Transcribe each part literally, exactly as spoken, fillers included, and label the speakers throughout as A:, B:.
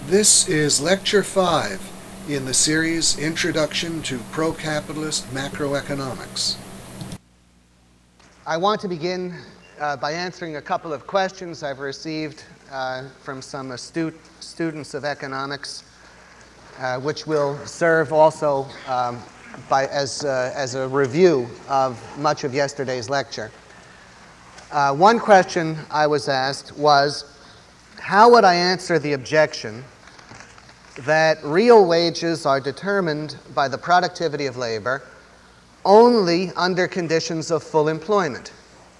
A: This is Lecture five in the series Introduction to Pro-Capitalist Macroeconomics.
B: I want to begin uh, by answering a couple of questions I've received uh, from some astute students of economics, uh, which will serve also um, by, as, uh, as a review of much of yesterday's lecture. Uh, one question I was asked was, how would I answer the objection that real wages are determined by the productivity of labor only under conditions of full employment?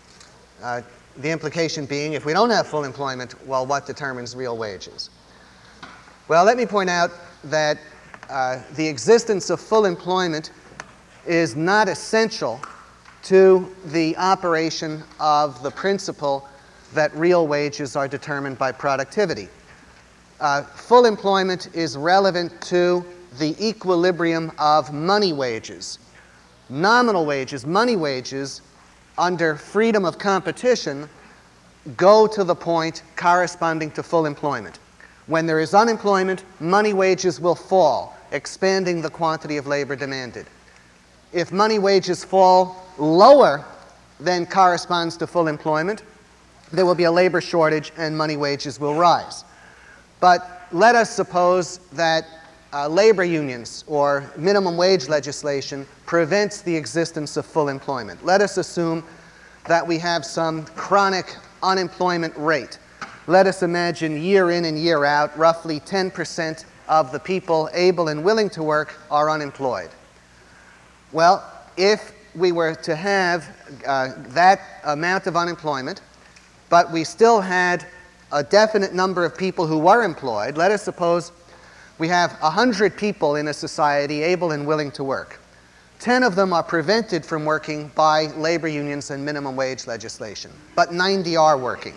B: Uh, the implication being, if we don't have full employment, well, what determines real wages? Well, let me point out that uh, the existence of full employment is not essential to the operation of the principle that real wages are determined by productivity. Uh, full employment is relevant to the equilibrium of money wages. Nominal wages, money wages, under freedom of competition, go to the point corresponding to full employment. When there is unemployment, money wages will fall, expanding the quantity of labor demanded. If money wages fall lower than corresponds to full employment, there will be a labor shortage and money wages will rise. But let us suppose that uh, labor unions or minimum wage legislation prevents the existence of full employment. Let us assume that we have some chronic unemployment rate. Let us imagine year in and year out, roughly ten percent of the people able and willing to work are unemployed. Well, if we were to have uh, that amount of unemployment, but we still had a definite number of people who were employed, let us suppose we have one hundred people in a society able and willing to work. ten of them are prevented from working by labor unions and minimum wage legislation, but ninety are working.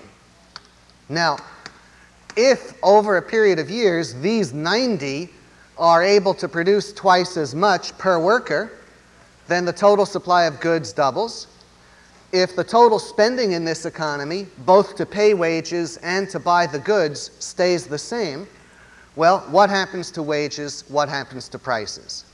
B: Now, if over a period of years these ninety are able to produce twice as much per worker, then the total supply of goods doubles. If the total spending in this economy, both to pay wages and to buy the goods, stays the same, well, what happens to wages? What happens to prices?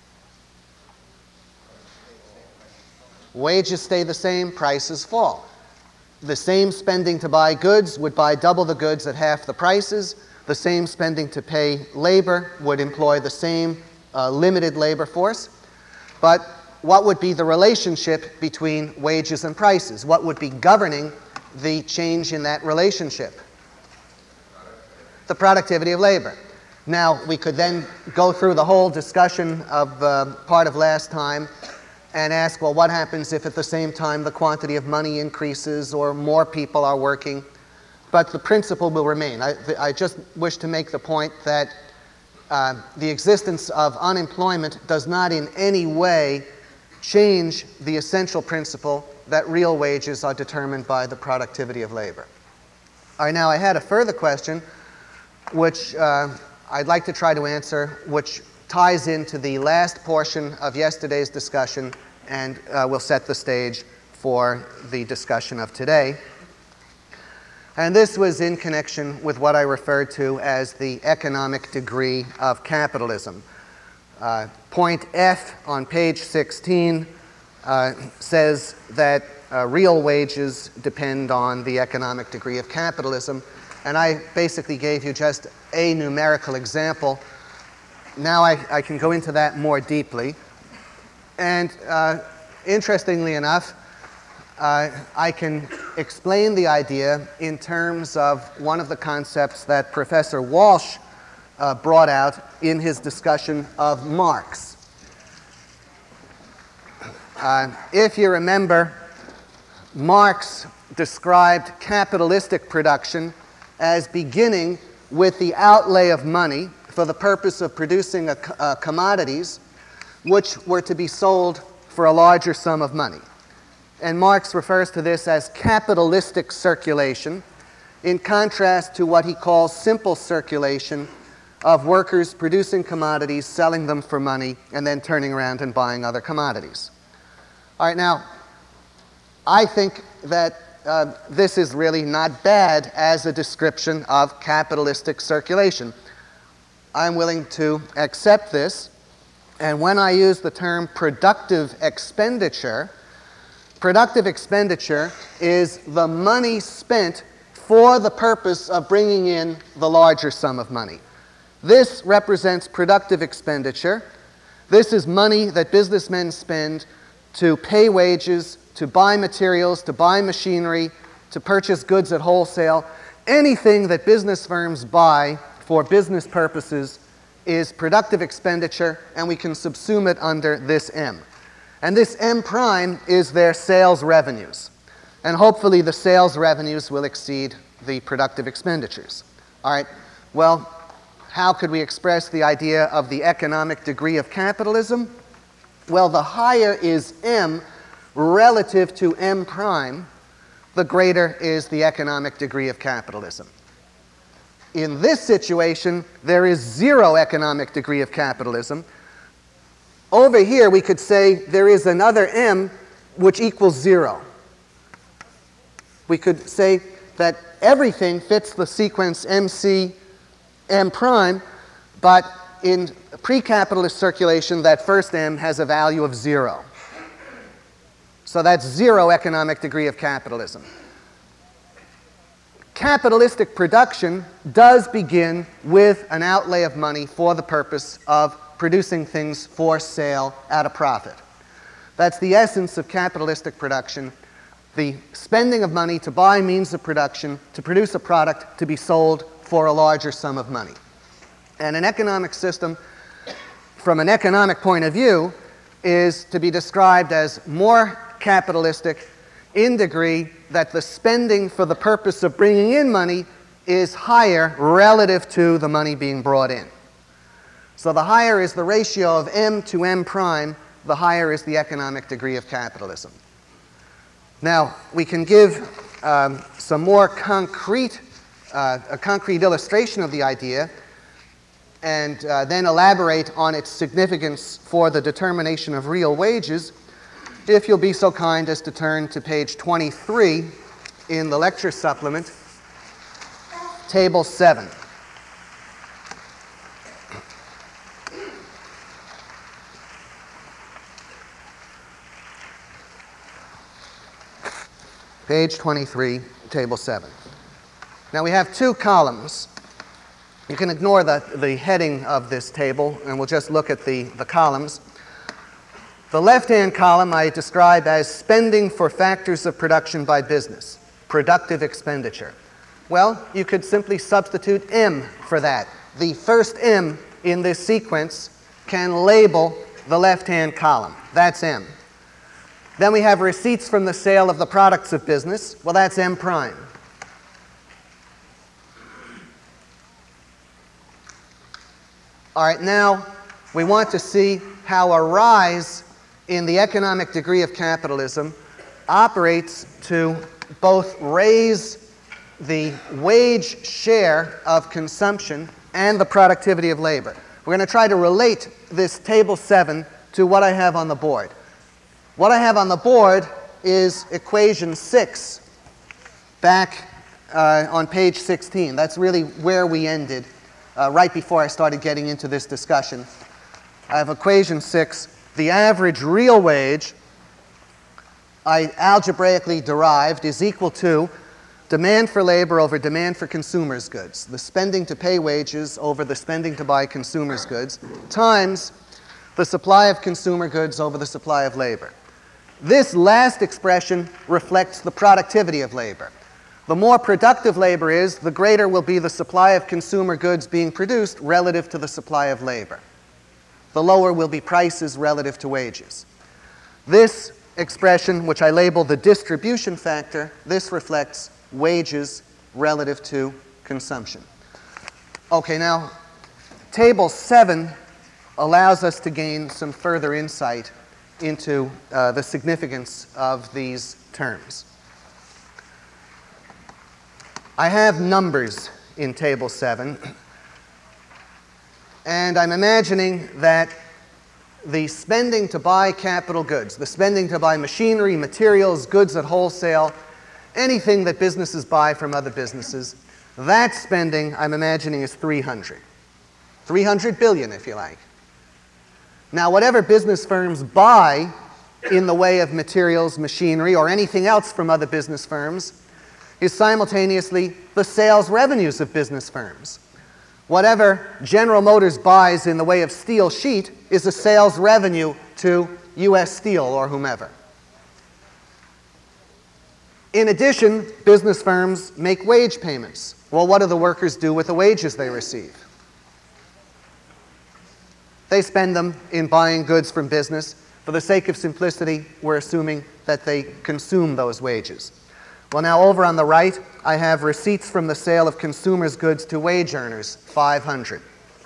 B: Wages stay the same, prices fall. The same spending to buy goods would buy double the goods at half the prices. The same spending to pay labor would employ the same uh, limited labor force. But what would be the relationship between wages and prices? What would be governing the change in that relationship? The productivity of labor. Now, we could then go through the whole discussion of uh, part of last time and ask, well, what happens if at the same time the quantity of money increases or more people are working? But the principle will remain. I, I just wish to make the point that uh, the existence of unemployment does not in any way change the essential principle that real wages are determined by the productivity of labor. All right, now I had a further question which uh, I'd like to try to answer, which ties into the last portion of yesterday's discussion and uh, will set the stage for the discussion of today. And this was in connection with what I referred to as the economic degree of capitalism. Uh, point F on page sixteen uh, says that uh, real wages depend on the economic degree of capitalism, and I basically gave you just a numerical example. Now I, I can go into that more deeply. And uh, interestingly enough, uh, I can explain the idea in terms of one of the concepts that Professor Walsh Uh, brought out in his discussion of Marx. Uh, if you remember, Marx described capitalistic production as beginning with the outlay of money for the purpose of producing a, uh, commodities which were to be sold for a larger sum of money. And Marx refers to this as capitalistic circulation, in contrast to what he calls simple circulation of workers producing commodities, selling them for money, and then turning around and buying other commodities. All right, now, I think that uh, this is really not bad as a description of capitalistic circulation. I'm willing to accept this. And when I use the term productive expenditure, productive expenditure is the money spent for the purpose of bringing in the larger sum of money. This represents productive expenditure. This is money that businessmen spend to pay wages, to buy materials, to buy machinery, to purchase goods at wholesale. Anything that business firms buy for business purposes is productive expenditure, and we can subsume it under this M. And this M prime is their sales revenues. And hopefully the sales revenues will exceed the productive expenditures. All right, well, how could we express the idea of the economic degree of capitalism? Well, the higher is M relative to M prime, the greater is the economic degree of capitalism. In this situation, there is zero economic degree of capitalism. Over here, we could say there is another M which equals zero. We could say that everything fits the sequence M C, M prime, but in pre-capitalist circulation, that first M has a value of zero. So that's zero economic degree of capitalism. Capitalistic production does begin with an outlay of money for the purpose of producing things for sale at a profit. That's the essence of capitalistic production, the spending of money to buy means of production, to produce a product to be sold for a larger sum of money. And an economic system, from an economic point of view, is to be described as more capitalistic in degree that the spending for the purpose of bringing in money is higher relative to the money being brought in. So the higher is the ratio of M to M prime, the higher is the economic degree of capitalism. Now, we can give um, some more concrete, uh, a concrete illustration of the idea and uh, then elaborate on its significance for the determination of real wages, if you'll be so kind as to turn to page twenty-three in the lecture supplement, table seven. Page twenty-three, table seven. Now we have two columns. You can ignore the, the heading of this table, and we'll just look at the, the columns. The left-hand column I describe as spending for factors of production by business, productive expenditure. Well, you could simply substitute M for that. The first M in this sequence can label the left-hand column. That's M. Then we have receipts from the sale of the products of business. Well, that's M prime. All right, now we want to see how a rise in the economic degree of capitalism operates to both raise the wage share of consumption and the productivity of labor. We're going to try to relate this table seven to what I have on the board. What I have on the board is equation six back uh, on page sixteen. That's really where we ended uh, right before I started getting into this discussion. I have equation six. The average real wage I algebraically derived is equal to demand for labor over demand for consumers' goods, the spending to pay wages over the spending to buy consumers' goods, times the supply of consumer goods over the supply of labor. This last expression reflects the productivity of labor. The more productive labor is, the greater will be the supply of consumer goods being produced relative to the supply of labor. The lower will be prices relative to wages. This expression, which I label the distribution factor, this reflects wages relative to consumption. Okay, now, table seven allows us to gain some further insight into uh, the significance of these terms. I have numbers in table seven, and I'm imagining that the spending to buy capital goods, the spending to buy machinery, materials, goods at wholesale, anything that businesses buy from other businesses, that spending, I'm imagining, is three hundred. three hundred billion dollars if you like. Now, whatever business firms buy in the way of materials, machinery, or anything else from other business firms is simultaneously the sales revenues of business firms. Whatever General Motors buys in the way of steel sheet is a sales revenue to U S Steel or whomever. In addition, business firms make wage payments. Well, what do the workers do with the wages they receive? They spend them in buying goods from business. For the sake of simplicity, we're assuming that they consume those wages. Well, now over on the right, I have receipts from the sale of consumers' goods to wage earners, five hundred.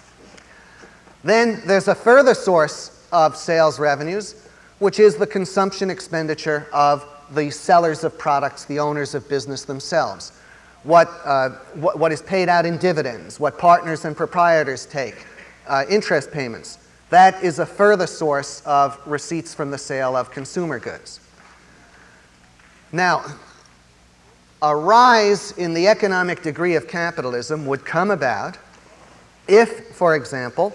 B: Then there's a further source of sales revenues, which is the consumption expenditure of the sellers of products, the owners of business themselves. What, uh, what, what is paid out in dividends, what partners and proprietors take, uh, interest payments. That is a further source of receipts from the sale of consumer goods. Now, a rise in the economic degree of capitalism would come about if, for example,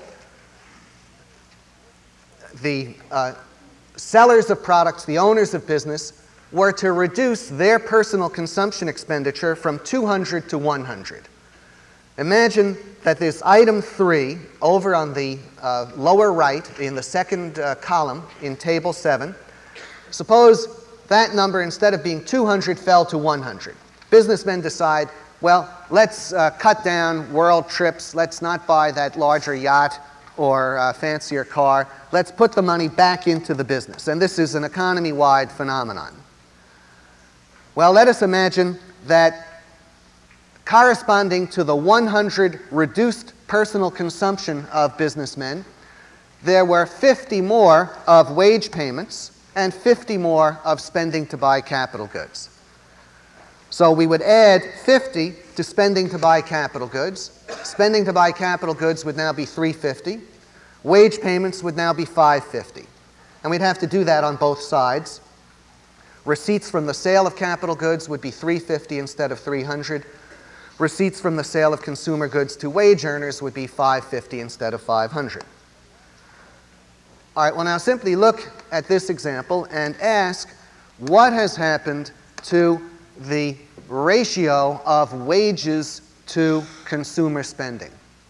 B: the uh, sellers of products, the owners of business, were to reduce their personal consumption expenditure from two hundred to one hundred. Imagine that this item three over on the uh, lower right in the second uh, column in table seven, suppose that number instead of being two hundred fell to one hundred. Businessmen decide, well, let's uh, cut down world trips, let's not buy that larger yacht or uh, fancier car, let's put the money back into the business. And this is an economy-wide phenomenon. Well, let us imagine that corresponding to the one hundred reduced personal consumption of businessmen, there were fifty more of wage payments and fifty more of spending to buy capital goods. So we would add fifty to spending to buy capital goods. Spending to buy capital goods would now be three hundred fifty. Wage payments would now be five hundred fifty. And we'd have to do that on both sides. Receipts from the sale of capital goods would be three hundred fifty instead of three hundred. Receipts from the sale of consumer goods to wage earners would be five hundred fifty instead of five hundred. All right, well now simply look at this example and ask what has happened to the ratio of wages to consumer spending.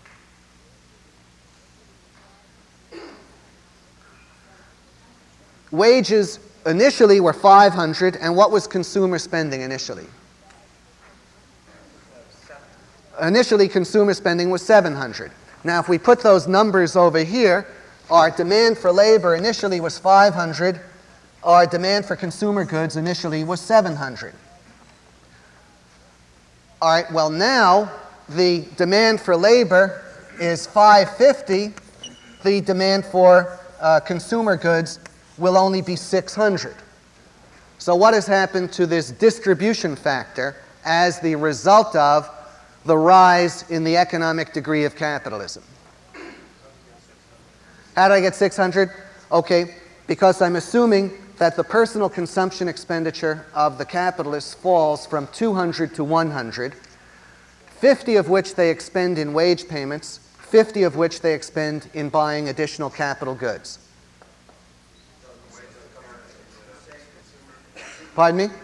B: Wages initially were five hundred, and what was consumer spending initially? Initially, consumer spending was seven hundred. Now, if we put those numbers over here, our demand for labor initially was five hundred, our demand for consumer goods initially was seven hundred. All right, well now, the demand for labor is five hundred fifty, the demand for uh, consumer goods will only be six hundred. So what has happened to this distribution factor as the result of the rise in the economic degree of capitalism? How did I get six hundred? Okay, because I'm assuming that the personal consumption expenditure of the capitalists falls from two hundred to one hundred, fifty of which they expend in wage payments, fifty of which they expend in buying additional capital goods. Pardon me?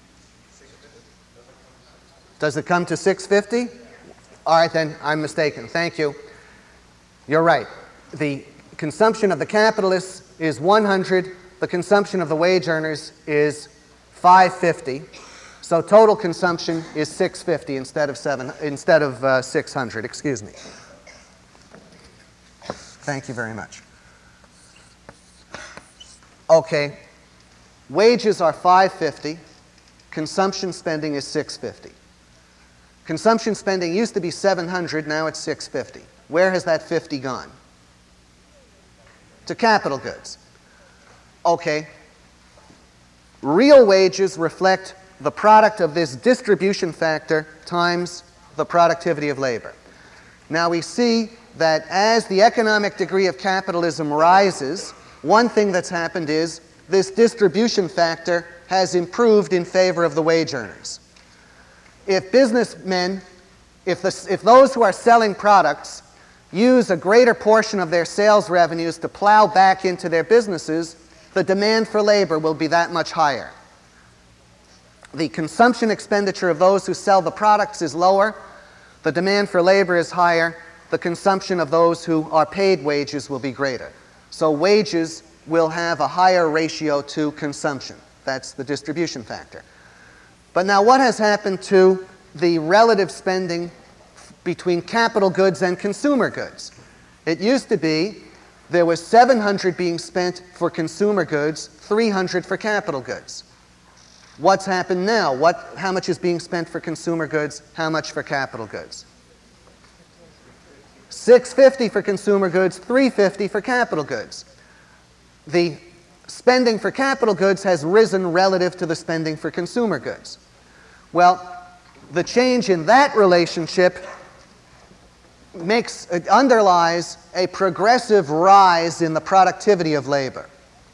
B: Does it come to six hundred fifty? All right, then I'm mistaken. Thank you. You're right. The consumption of the capitalists is one hundred. The consumption of the wage earners is five hundred fifty. So total consumption is six hundred fifty instead of seven instead of uh, six hundred. Excuse me. Thank you very much. Okay. Wages are five hundred fifty. Consumption spending is six hundred fifty. Consumption spending used to be seven hundred, now it's six hundred fifty. Where has that fifty gone? To capital goods. Okay. Real wages reflect the product of this distribution factor times the productivity of labor. Now we see that as the economic degree of capitalism rises, one thing that's happened is this distribution factor has improved in favor of the wage earners. If businessmen, if, the, if those who are selling products use a greater portion of their sales revenues to plow back into their businesses, the demand for labor will be that much higher. The consumption expenditure of those who sell the products is lower, the demand for labor is higher, the consumption of those who are paid wages will be greater. So wages will have a higher ratio to consumption. That's the distribution factor. But now what has happened to the relative spending between capital goods and consumer goods? It used to be there was seven hundred being spent for consumer goods, three hundred for capital goods. What's happened now? What, how much is being spent for consumer goods? How much for capital goods? six hundred fifty for consumer goods, three hundred fifty for capital goods. The spending for capital goods has risen relative to the spending for consumer goods. Well, the change in that relationship makes, it underlies a progressive rise in the productivity of labor.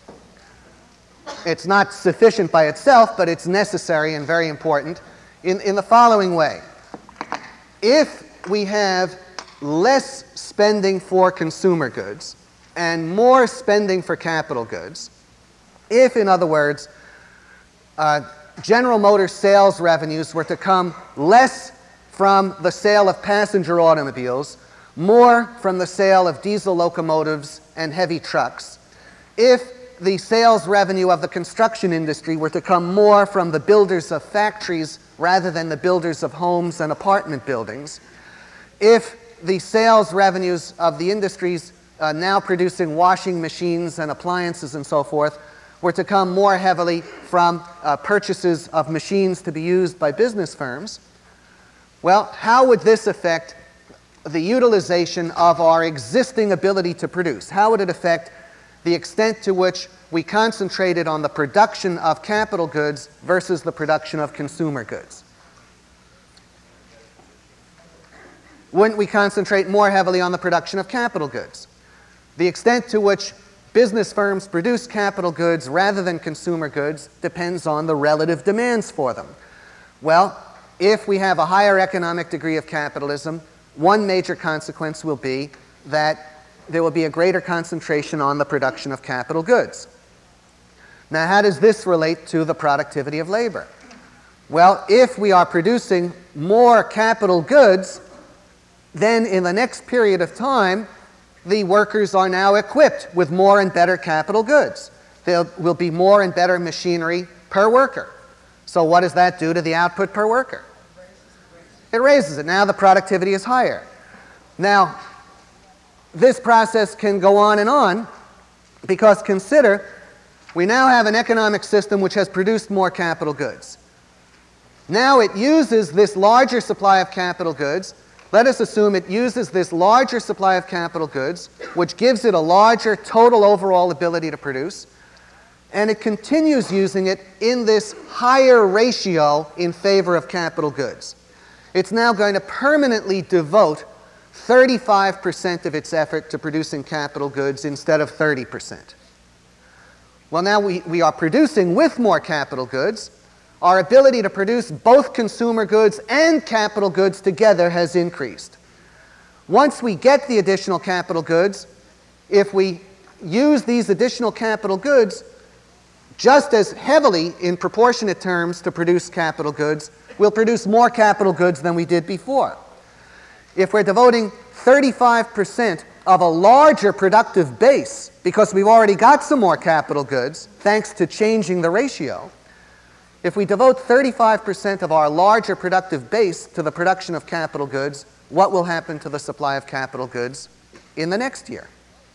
B: It's not sufficient by itself, but it's necessary and very important in, in the following way. If we have less spending for consumer goods and more spending for capital goods, if, in other words, uh, General Motors sales revenues were to come less from the sale of passenger automobiles, more from the sale of diesel locomotives and heavy trucks, if the sales revenue of the construction industry were to come more from the builders of factories rather than the builders of homes and apartment buildings, if the sales revenues of the industries uh, now producing washing machines and appliances and so forth were to come more heavily from uh, purchases of machines to be used by business firms, well, how would this affect the utilization of our existing ability to produce? How would it affect the extent to which we concentrated on the production of capital goods versus the production of consumer goods? Wouldn't we concentrate more heavily on the production of capital goods? The extent to which business firms produce capital goods rather than consumer goods depends on the relative demands for them. Well, if we have a higher economic degree of capitalism, one major consequence will be that there will be a greater concentration on the production of capital goods. Now, how does this relate to the productivity of labor? Well, if we are producing more capital goods, then in the next period of time, the workers are now equipped with more and better capital goods. There will be more and better machinery per worker. So what does that do to the output per worker? It raises it. Now the productivity is higher. Now, this process can go on and on because consider we now have an economic system which has produced more capital goods. Now it uses this larger supply of capital goods. Let us assume it uses this larger supply of capital goods, which gives it a larger total overall ability to produce, and it continues using it in this higher ratio in favor of capital goods. It's now going to permanently devote thirty-five percent of its effort to producing capital goods instead of thirty percent. Well, now we, we are producing with more capital goods. Our ability to produce both consumer goods and capital goods together has increased. Once we get the additional capital goods, if we use these additional capital goods just as heavily in proportionate terms to produce capital goods, we'll produce more capital goods than we did before. If we're devoting thirty-five percent of a larger productive base because we've already got some more capital goods, thanks to changing the ratio, if we devote thirty-five percent of our larger productive base to the production of capital goods, what will happen to the supply of capital goods in the next year?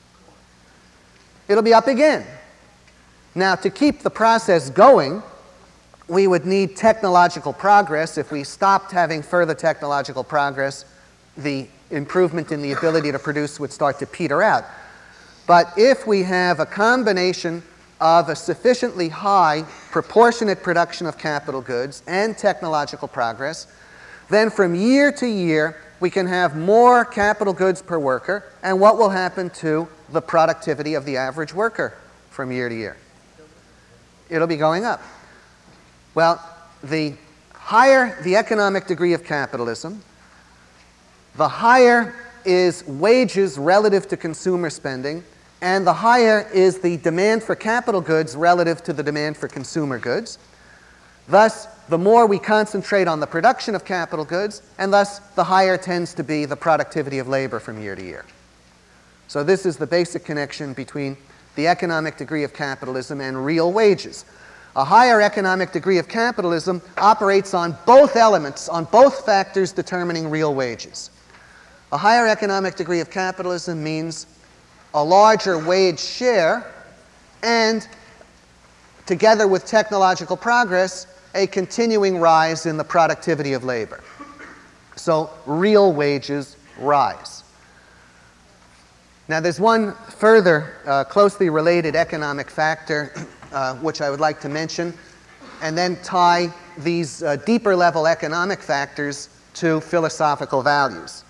B: It'll be up again. Now, to keep the process going, we would need technological progress. If we stopped having further technological progress, the improvement in the ability to produce would start to peter out. But if we have a combination of a sufficiently high proportionate production of capital goods and technological progress, then from year to year we can have more capital goods per worker, and what will happen to the productivity of the average worker from year to year? It'll be going up. Well, the higher the economic degree of capitalism, the higher is wages relative to consumer spending, and the higher is the demand for capital goods relative to the demand for consumer goods. Thus, the more we concentrate on the production of capital goods, and thus the higher tends to be the productivity of labor from year to year. So this is the basic connection between the economic degree of capitalism and real wages. A higher economic degree of capitalism operates on both elements, on both factors determining real wages. A higher economic degree of capitalism means a larger wage share and, together with technological progress, a continuing rise in the productivity of labor. So real wages rise. Now there's one further uh, closely related economic factor uh, which I would like to mention, and then tie these uh, deeper level economic factors to philosophical values.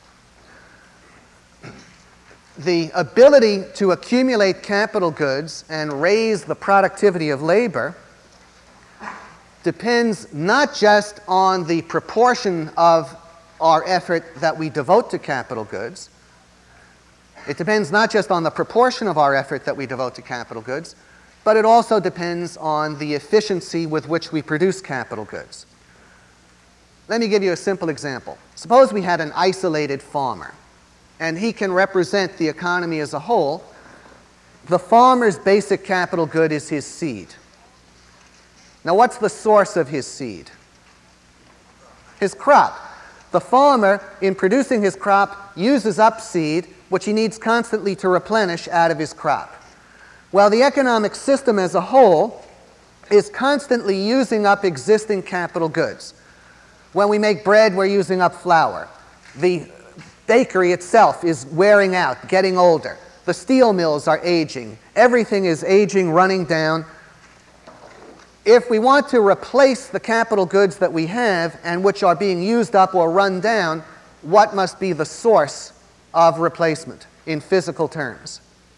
B: The ability to accumulate capital goods and raise the productivity of labor depends not just on the proportion of our effort that we devote to capital goods. It depends not just on the proportion of our effort that we devote to capital goods, but it also depends on the efficiency with which we produce capital goods. Let me give you a simple example. Suppose we had an isolated farmer, and he can represent the economy as a whole. The farmer's basic capital good is his seed. Now, what's the source of his seed? His crop. The farmer, in producing his crop, uses up seed, which he needs constantly to replenish out of his crop. Well, the economic system as a whole is constantly using up existing capital goods. When we make bread, we're using up flour. The bakery itself is wearing out, getting older. The steel mills are aging. Everything is aging, running down. If we want to replace the capital goods that we have and which are being used up or run down, what must be the source of replacement in physical terms?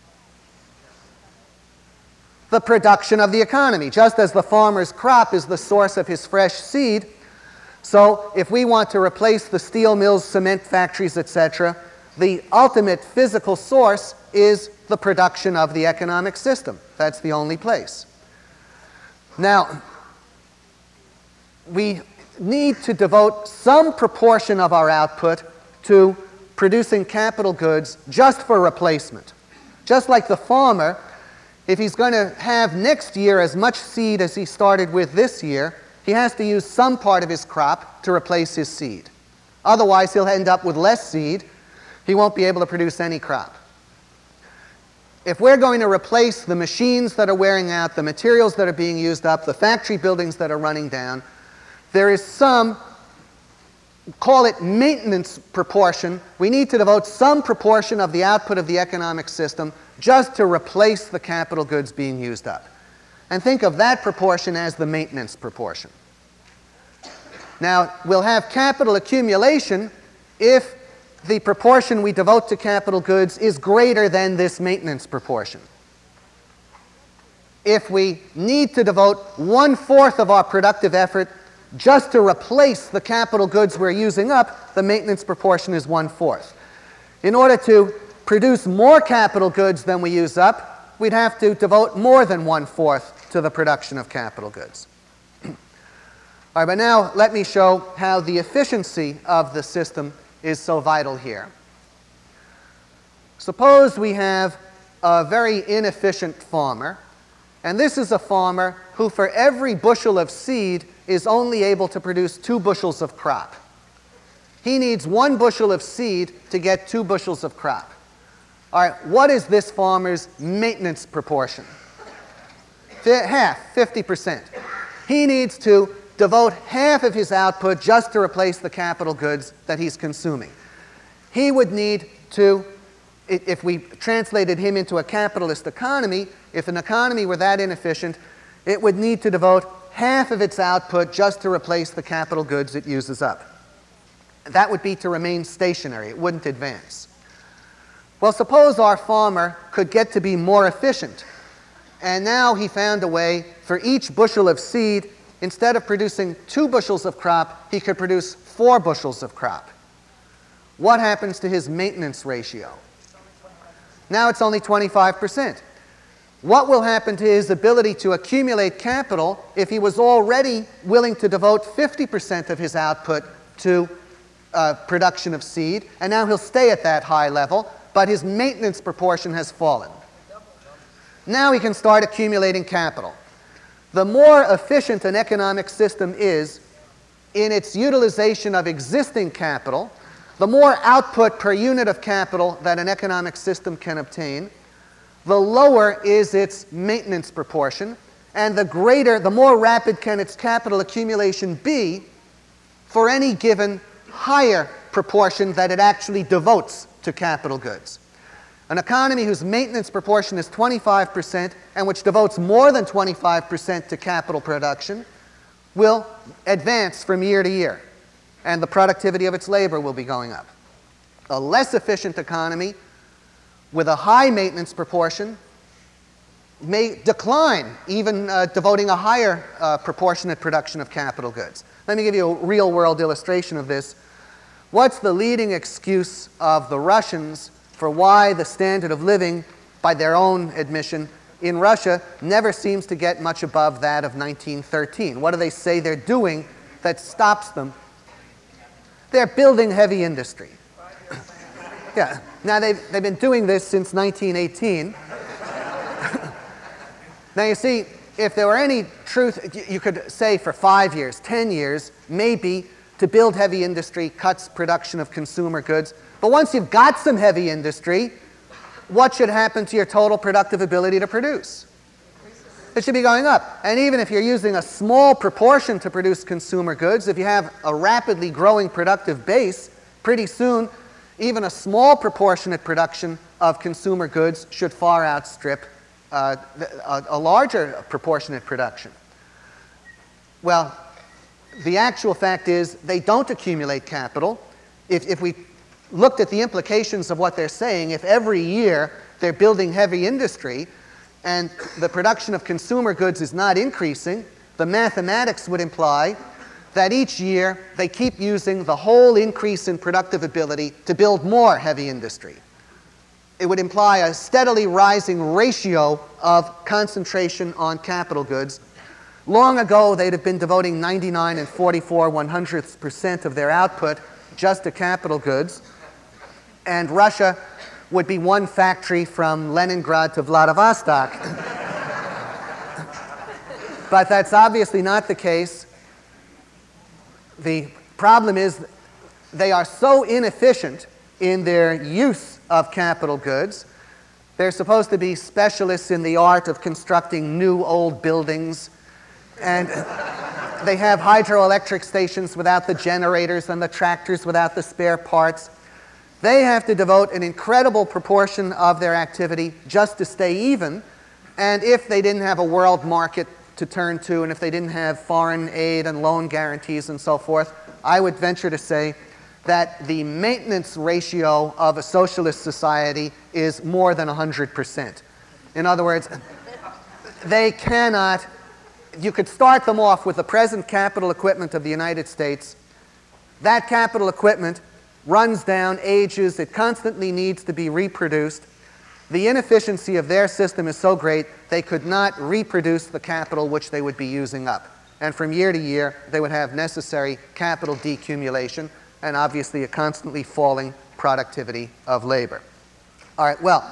B: The production of the economy. Just as the farmer's crop is the source of his fresh seed, so if we want to replace the steel mills, cement factories, et cetera, the ultimate physical source is the production of the economic system. That's the only place. Now, we need to devote some proportion of our output to producing capital goods just for replacement. Just like the farmer, if he's going to have next year as much seed as he started with this year, he has to use some part of his crop to replace his seed. Otherwise, he'll end up with less seed. He won't be able to produce any crop. If we're going to replace the machines that are wearing out, the materials that are being used up, the factory buildings that are running down, there is some, call it maintenance proportion. We need to devote some proportion of the output of the economic system just to replace the capital goods being used up. And think of that proportion as the maintenance proportion. Now, we'll have capital accumulation if the proportion we devote to capital goods is greater than this maintenance proportion. If we need to devote one-fourth of our productive effort just to replace the capital goods we're using up, the maintenance proportion is one-fourth. In order to produce more capital goods than we use up, we'd have to devote more than one-fourth to the production of capital goods. All right, but now let me show how the efficiency of the system is so vital here. Suppose we have a very inefficient farmer, and this is a farmer who for every bushel of seed is only able to produce two bushels of crop. He needs one bushel of seed to get two bushels of crop. All right, what is this farmer's maintenance proportion? Half, fifty percent. He needs to devote half of his output just to replace the capital goods that he's consuming. He would need to, if we translated him into a capitalist economy, if an economy were that inefficient, it would need to devote half of its output just to replace the capital goods it uses up. That would be to remain stationary. It wouldn't advance. Well, suppose our farmer could get to be more efficient, and now he found a way for each bushel of seed, instead of producing two bushels of crop, he could produce four bushels of crop. what happens to his maintenance ratio? Now it's only twenty-five percent. What will happen to his ability to accumulate capital if he was already willing to devote fifty percent of his output to uh, production of seed, and now he'll stay at that high level, but his maintenance proportion has fallen. Now he can start accumulating capital. The more efficient an economic system is in its utilization of existing capital, the more output per unit of capital that an economic system can obtain, the lower is its maintenance proportion, and the greater, the more rapid can its capital accumulation be for any given higher proportion that it actually devotes to capital goods. An economy whose maintenance proportion is twenty-five percent and which devotes more than twenty-five percent to capital production will advance from year to year, and the productivity of its labor will be going up. A less efficient economy with a high maintenance proportion may decline, even uh, devoting a higher uh, proportionate production of capital goods. Let me give you a real-world illustration of this. What's the leading excuse of the Russians for why the standard of living, by their own admission, in Russia never seems to get much above that of nineteen thirteen? What do they say they're doing that stops them? They're building heavy industry. Yeah. Now, they've, they've been doing this since nineteen eighteen. Now, you see, if there were any truth, you could say for five years, ten years, maybe to build heavy industry cuts production of consumer goods. But once you've got some heavy industry, what should happen to your total productive ability to produce? It should be going up. And even if you're using a small proportion to produce consumer goods, if you have a rapidly growing productive base, pretty soon even a small proportionate production of consumer goods should far outstrip uh, a, a larger proportionate production. Well, the actual fact is they don't accumulate capital. If, if we looked at the implications of what they're saying, if every year they're building heavy industry and the production of consumer goods is not increasing, the mathematics would imply that each year they keep using the whole increase in productive ability to build more heavy industry. It would imply a steadily rising ratio of concentration on capital goods. Long ago, they'd have been devoting ninety-nine and forty-four one-hundredths percent of their output just to capital goods, and Russia would be one factory from Leningrad to Vladivostok. But that's obviously not the case. The problem is they are so inefficient in their use of capital goods. They're supposed to be specialists in the art of constructing new old buildings, and they have hydroelectric stations without the generators and the tractors without the spare parts. They have to devote an incredible proportion of their activity just to stay even, and if they didn't have a world market to turn to, and if they didn't have foreign aid and loan guarantees and so forth, I would venture to say that the maintenance ratio of a socialist society is more than one hundred percent. In other words, they cannot, you could start them off with the present capital equipment of the United States. That capital equipment runs down, ages, it constantly needs to be reproduced. The inefficiency of their system is so great, they could not reproduce the capital which they would be using up. And from year to year, they would have necessary capital decumulation and obviously a constantly falling productivity of labor. All right, well,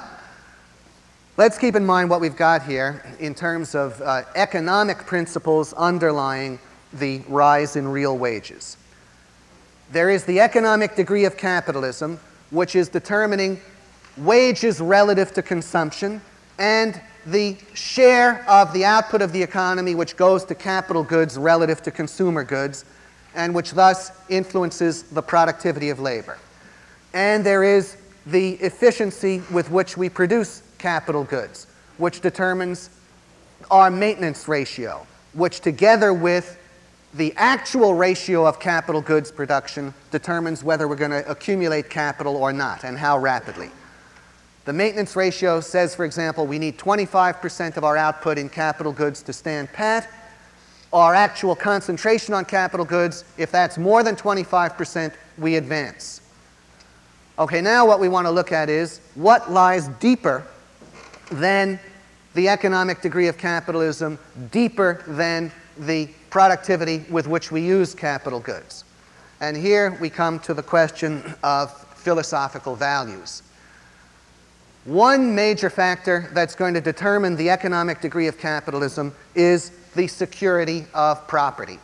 B: let's keep in mind what we've got here in terms of uh, economic principles underlying the rise in real wages. There is the economic degree of capitalism, which is determining wages relative to consumption and the share of the output of the economy which goes to capital goods relative to consumer goods, and which thus influences the productivity of labor. And there is the efficiency with which we produce capital goods, which determines our maintenance ratio, which together with the actual ratio of capital goods production determines whether we're going to accumulate capital or not, and how rapidly. The maintenance ratio says, for example, we need twenty-five percent of our output in capital goods to stand pat. Our actual concentration on capital goods, if that's more than twenty-five percent, we advance. Okay, now what we want to look at is what lies deeper than the economic degree of capitalism, deeper than the productivity with which we use capital goods. And here we come to the question of philosophical values. One major factor that's going to determine the economic degree of capitalism is the security of property.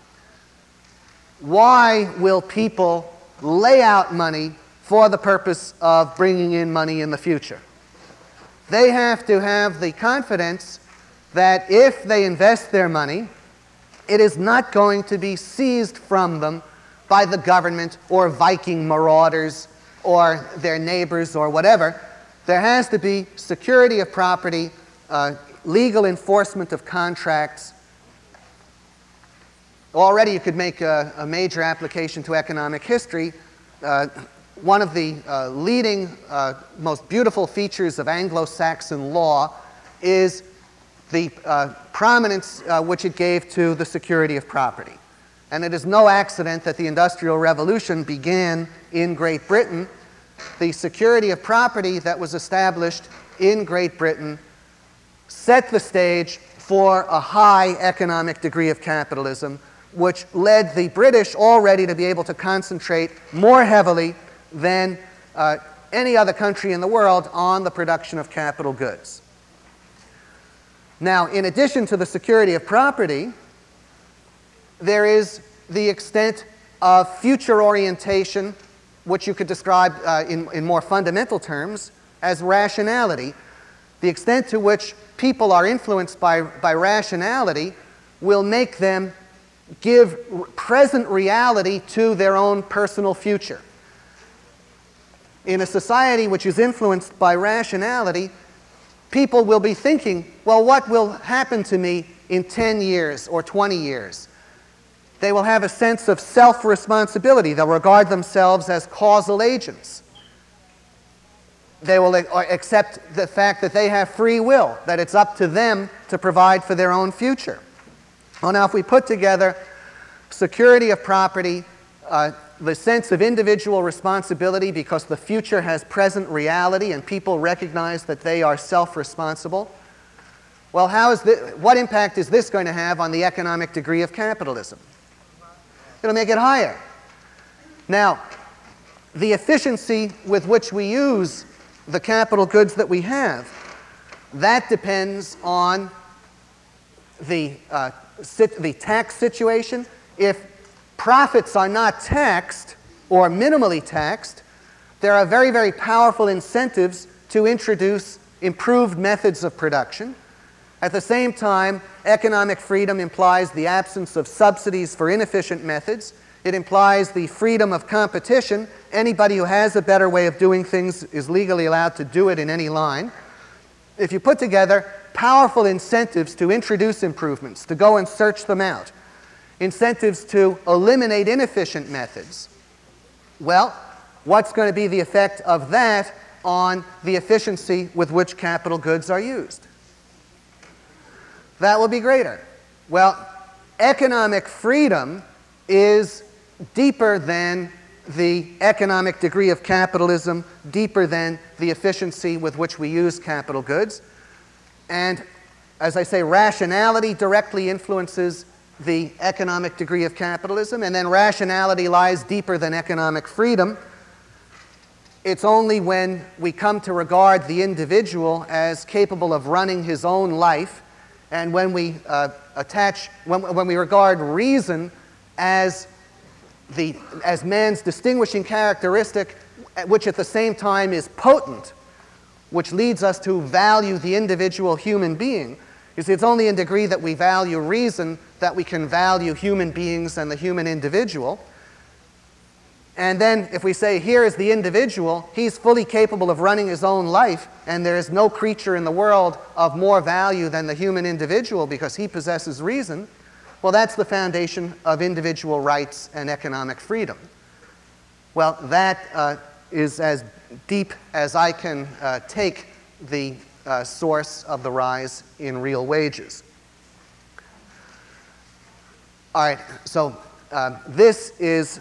B: Why will people lay out money for the purpose of bringing in money in the future? They have to have the confidence that if they invest their money, it is not going to be seized from them by the government or Viking marauders or their neighbors or whatever. There has to be security of property, uh, legal enforcement of contracts. Already you could make a, a major application to economic history. Uh, one of the uh, leading, uh, most beautiful features of Anglo-Saxon law is the uh, prominence uh, which it gave to the security of property. And it is no accident that the Industrial Revolution began in Great Britain. The security of property that was established in Great Britain set the stage for a high economic degree of capitalism, which led the British already to be able to concentrate more heavily than uh, any other country in the world on the production of capital goods. Now, in addition to the security of property, there is the extent of future orientation, which you could describe uh, in, in more fundamental terms as rationality. The extent to which people are influenced by, by rationality will make them give r- present reality to their own personal future. In a society which is influenced by rationality, people will be thinking, well, what will happen to me in ten years or twenty years? They will have a sense of self-responsibility. They'll regard themselves as causal agents. They will accept the fact that they have free will, that it's up to them to provide for their own future. Well, now, if we put together security of property, uh, the sense of individual responsibility because the future has present reality and people recognize that they are self-responsible, well, how is this, what impact is this going to have on the economic degree of capitalism? It'll make it higher. Now, the efficiency with which we use the capital goods that we have, that depends on the, uh, sit, the tax situation. If profits are not taxed or minimally taxed, there are very, very powerful incentives to introduce improved methods of production. At the same time, economic freedom implies the absence of subsidies for inefficient methods. It implies the freedom of competition. Anybody who has a better way of doing things is legally allowed to do it in any line. If you put together powerful incentives to introduce improvements, to go and search them out, incentives to eliminate inefficient methods, well, what's going to be the effect of that on the efficiency with which capital goods are used? That will be greater. Well, economic freedom is deeper than the economic degree of capitalism, deeper than the efficiency with which we use capital goods. And as I say, rationality directly influences the economic degree of capitalism, and then rationality lies deeper than economic freedom. It's only when we come to regard the individual as capable of running his own life, and when we uh, attach, when, when we regard reason as the as man's distinguishing characteristic, which at the same time is potent, which leads us to value the individual human being. You see, it's only in degree that we value reason that we can value human beings and the human individual. And then if we say, here is the individual, he's fully capable of running his own life, and there is no creature in the world of more value than the human individual because he possesses reason, well, that's the foundation of individual rights and economic freedom. Well, that uh, is as deep as I can uh, take the uh, source of the rise in real wages. All right, so uh, this is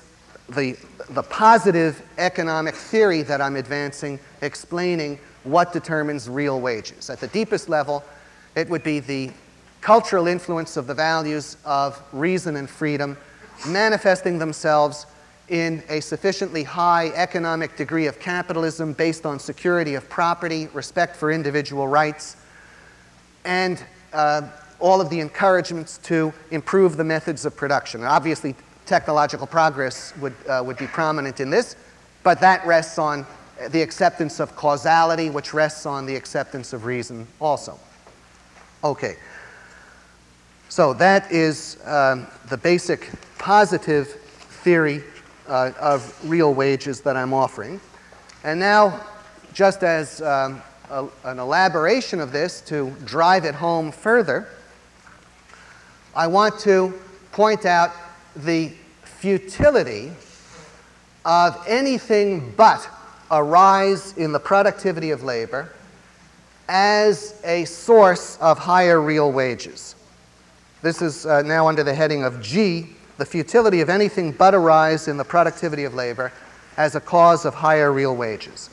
B: the, the positive economic theory that I'm advancing, explaining what determines real wages. At the deepest level, it would be the cultural influence of the values of reason and freedom manifesting themselves in a sufficiently high economic degree of capitalism based on security of property, respect for individual rights, and uh, all of the encouragements to improve the methods of production. And obviously, technological progress would, uh, would be prominent in this, but that rests on the acceptance of causality, which rests on the acceptance of reason also. Okay. So that is um, the basic positive theory uh, of real wages that I'm offering. And now, just as um, a, an elaboration of this to drive it home further, I want to point out the futility of anything but a rise in the productivity of labor as a source of higher real wages. This is uh, now under the heading of G, the futility of anything but a rise in the productivity of labor as a cause of higher real wages.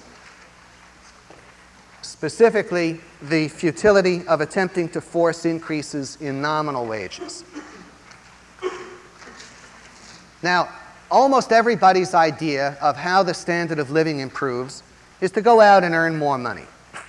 B: Specifically, the futility of attempting to force increases in nominal wages. Now, almost everybody's idea of how the standard of living improves is to go out and earn more money.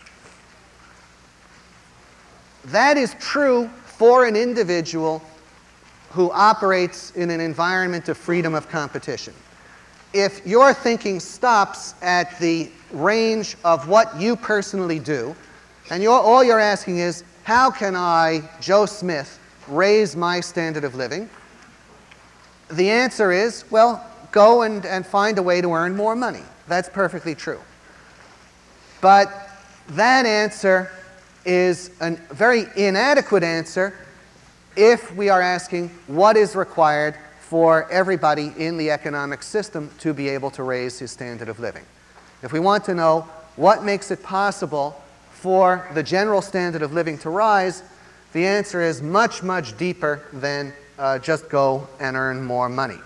B: That is true for an individual who operates in an environment of freedom of competition. If your thinking stops at the range of what you personally do, and you're, all you're asking is, how can I, Joe Smith, raise my standard of living? The answer is, well, go and, and find a way to earn more money. That's perfectly true. But that answer is a very inadequate answer if we are asking what is required for everybody in the economic system to be able to raise his standard of living. If we want to know what makes it possible for the general standard of living to rise, the answer is much, much deeper than uh, just go and earn more money.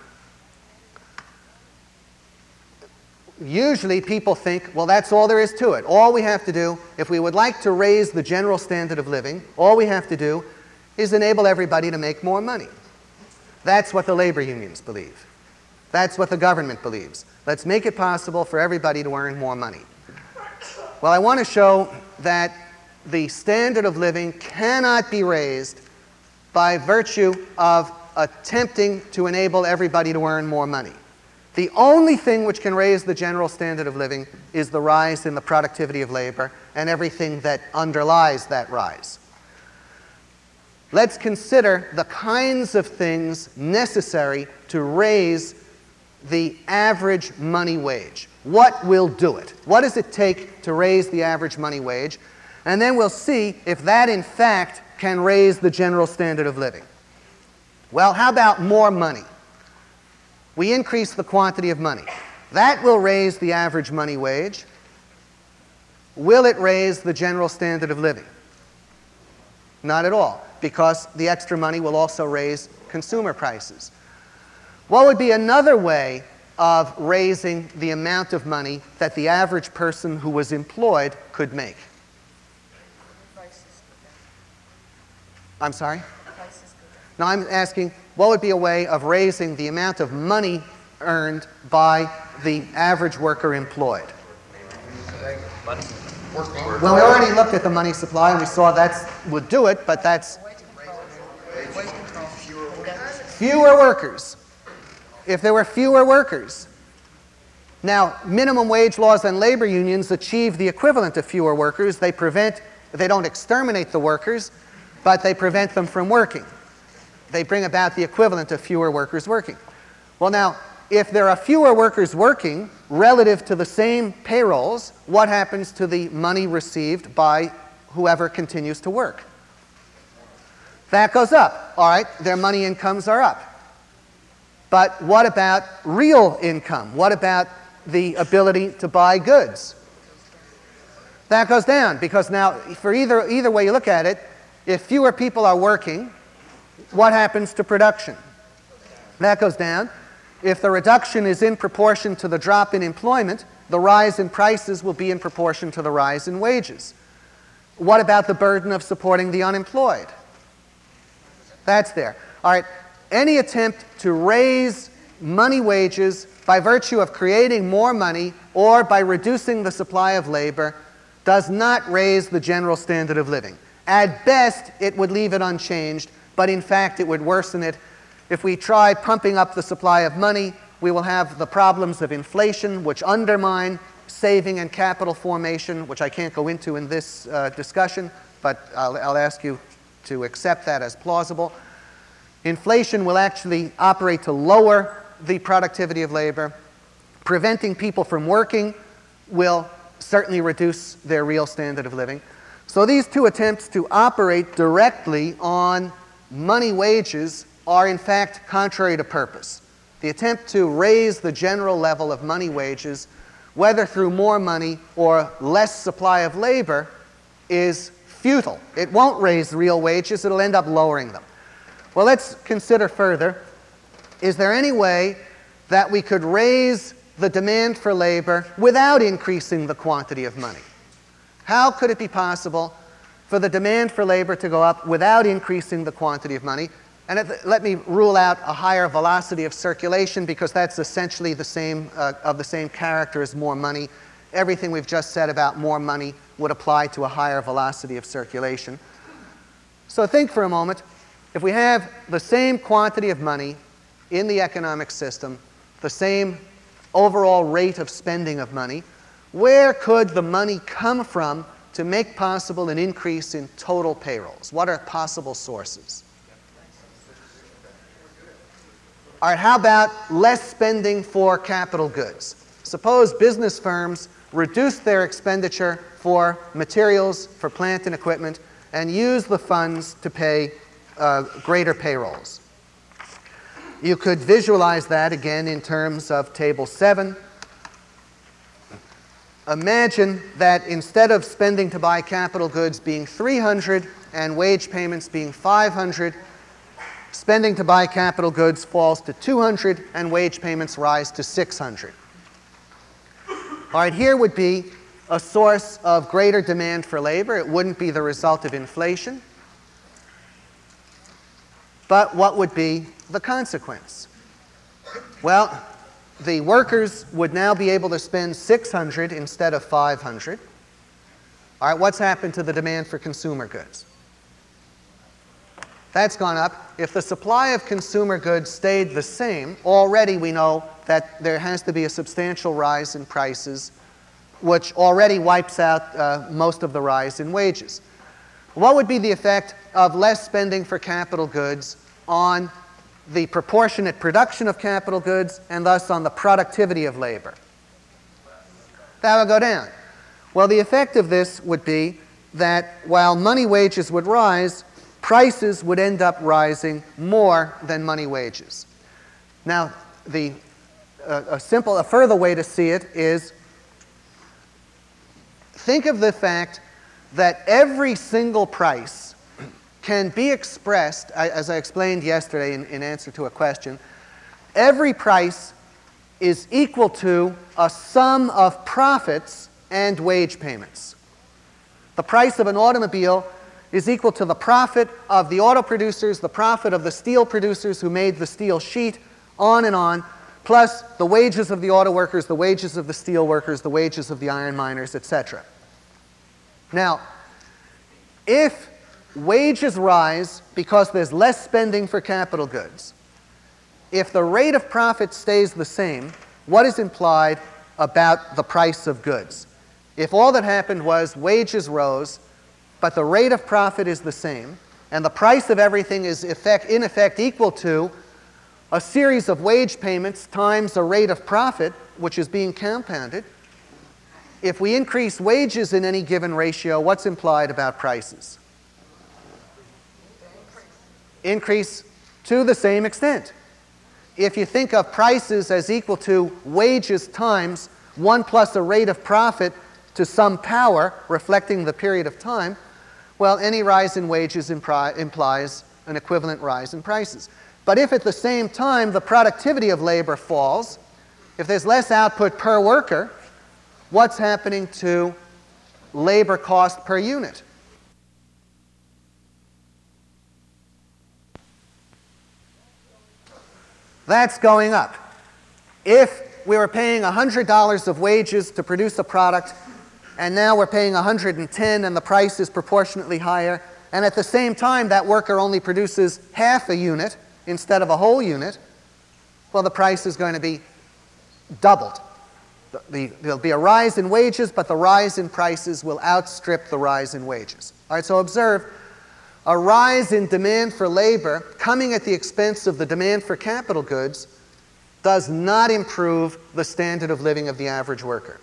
B: Usually people think, well, that's all there is to it. All we have to do, if we would like to raise the general standard of living, all we have to do is enable everybody to make more money. That's what the labor unions believe. That's what the government believes. Let's make it possible for everybody to earn more money. Well, I want to show that the standard of living cannot be raised by virtue of attempting to enable everybody to earn more money. The only thing which can raise the general standard of living is the rise in the productivity of labor and everything that underlies that rise. Let's consider the kinds of things necessary to raise the average money wage. What will do it? What does it take to raise the average money wage? And then we'll see if that, in fact, can raise the general standard of living. Well, how about more money? We increase the quantity of money. That will raise the average money wage. Will it raise the general standard of living? Not at all, because the extra money will also raise consumer prices. What would be another way of raising the amount of money that the average person who was employed could make? I'm sorry? Now I'm asking, what would be a way of raising the amount of money earned by the average worker employed? Well, we already looked at the money supply and we saw that would do it, but that's fewer workers. If there were fewer workers. Now, minimum wage laws and labor unions achieve the equivalent of fewer workers. They prevent, they don't exterminate the workers, but they prevent them from working. They bring about the equivalent of fewer workers working. Well, now, if there are fewer workers working relative to the same payrolls, what happens to the money received by whoever continues to work? That goes up. All right, their money incomes are up. But what about real income? What about the ability to buy goods? That goes down, because now, for either, either way you look at it, if fewer people are working, what happens to production? That goes down. if the reduction is in proportion to the drop in employment, the rise in prices will be in proportion to the rise in wages. What about the burden of supporting the unemployed? That's there. All right, any attempt to raise money wages by virtue of creating more money or by reducing the supply of labor does not raise the general standard of living. At best, it would leave it unchanged, but in fact, it would worsen it. If we try pumping up the supply of money, we will have the problems of inflation, which undermine saving and capital formation, which I can't go into in this uh, discussion, but I'll, I'll ask you to accept that as plausible. Inflation will actually operate to lower the productivity of labor. Preventing people from working will certainly reduce their real standard of living. So these two attempts to operate directly on money wages are in fact contrary to purpose. The attempt to raise the general level of money wages, whether through more money or less supply of labor, is futile. It won't raise real wages, it'll end up lowering them. Well, let's consider further, is there any way that we could raise the demand for labor without increasing the quantity of money? How could it be possible for the demand for labor to go up without increasing the quantity of money? And it, let me rule out a higher velocity of circulation, because that's essentially the same, uh, of the same character as more money. Everything we've just said about more money would apply to a higher velocity of circulation. So think for a moment. If we have the same quantity of money in the economic system, the same overall rate of spending of money, where could the money come from to make possible an increase in total payrolls? What are possible sources? All right, how about less spending for capital goods? Suppose business firms reduce their expenditure for materials, for plant and equipment, and use the funds to pay uh, greater payrolls. You could visualize that again in terms of Table seven. Imagine that instead of spending to buy capital goods being three hundred and wage payments being five hundred, spending to buy capital goods falls to two hundred and wage payments rise to six hundred. All right, here would be a source of greater demand for labor. It wouldn't be the result of inflation. But what would be the consequence? Well, the workers would now be able to spend six hundred instead of five hundred. All right, what's happened to the demand for consumer goods? That's gone up. If the supply of consumer goods stayed the same, already we know that there has to be a substantial rise in prices, which already wipes out uh, most of the rise in wages. What would be the effect of less spending for capital goods on the proportionate production of capital goods and thus on the productivity of labor? That would go down. Well, the effect of this would be that while money wages would rise, prices would end up rising more than money wages. Now, the, uh, a simple, a further way to see it is, think of the fact that every single price can be expressed, as I explained yesterday in, in answer to a question, every price is equal to a sum of profits and wage payments. The price of an automobile is equal to the profit of the auto producers, the profit of the steel producers who made the steel sheet, on and on, plus the wages of the auto workers, the wages of the steel workers, the wages of the iron miners, et cetera. Now, if wages rise because there's less spending for capital goods, if the rate of profit stays the same, what is implied about the price of goods? If all that happened was wages rose, but the rate of profit is the same, and the price of everything is effect, in effect equal to a series of wage payments times a rate of profit, which is being compounded, if we increase wages in any given ratio, what's implied about prices? Increase to the same extent. If you think of prices as equal to wages times one plus a rate of profit to some power reflecting the period of time, well, any rise in wages impri- implies an equivalent rise in prices. But if at the same time the productivity of labor falls, if there's less output per worker, what's happening to labor cost per unit? That's going up. If we were paying one hundred dollars of wages to produce a product, and now we're paying one hundred ten and the price is proportionately higher, and at the same time that worker only produces half a unit instead of a whole unit, well, the price is going to be doubled. The, the, there'll be a rise in wages, but the rise in prices will outstrip the rise in wages. All right, so observe, a rise in demand for labor coming at the expense of the demand for capital goods does not improve the standard of living of the average worker.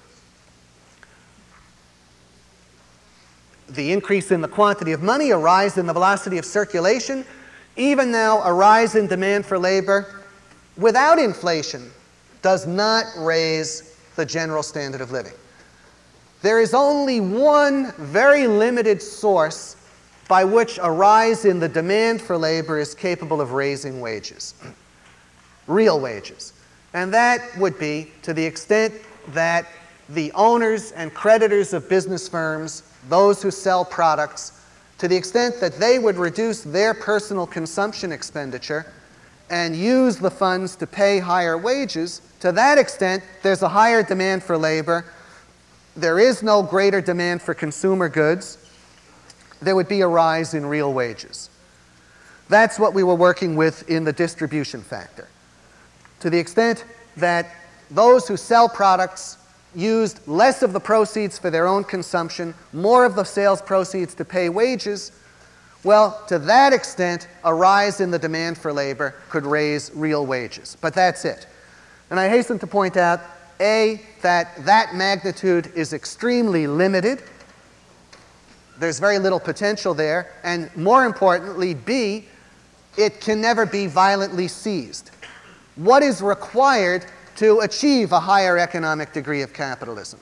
B: The increase in the quantity of money, a rise in the velocity of circulation, even now a rise in demand for labor without inflation does not raise the general standard of living. There is only one very limited source by which a rise in the demand for labor is capable of raising wages, real wages. And that would be to the extent that the owners and creditors of business firms, those who sell products, to the extent that they would reduce their personal consumption expenditure and use the funds to pay higher wages, to that extent there's a higher demand for labor, there is no greater demand for consumer goods, there would be a rise in real wages. That's what we were working with in the distribution factor. To the extent that those who sell products used less of the proceeds for their own consumption, more of the sales proceeds to pay wages, well, to that extent, a rise in the demand for labor could raise real wages. But that's it. And I hasten to point out, A, that that magnitude is extremely limited. There's very little potential there. And more importantly, B, it can never be violently seized. What is required to achieve a higher economic degree of capitalism?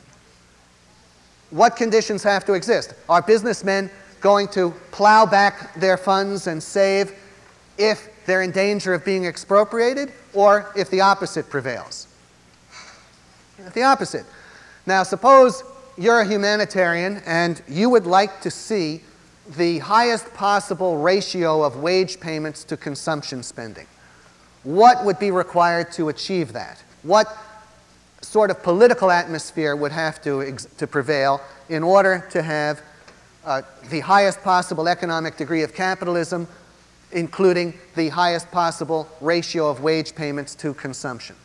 B: What conditions have to exist? Are businessmen going to plow back their funds and save if they're in danger of being expropriated, or if the opposite prevails? If the opposite. Now, suppose you're a humanitarian and you would like to see the highest possible ratio of wage payments to consumption spending. What would be required to achieve that? What sort of political atmosphere would have to, ex- to prevail in order to have uh, the highest possible economic degree of capitalism, including the highest possible ratio of wage payments to consumption?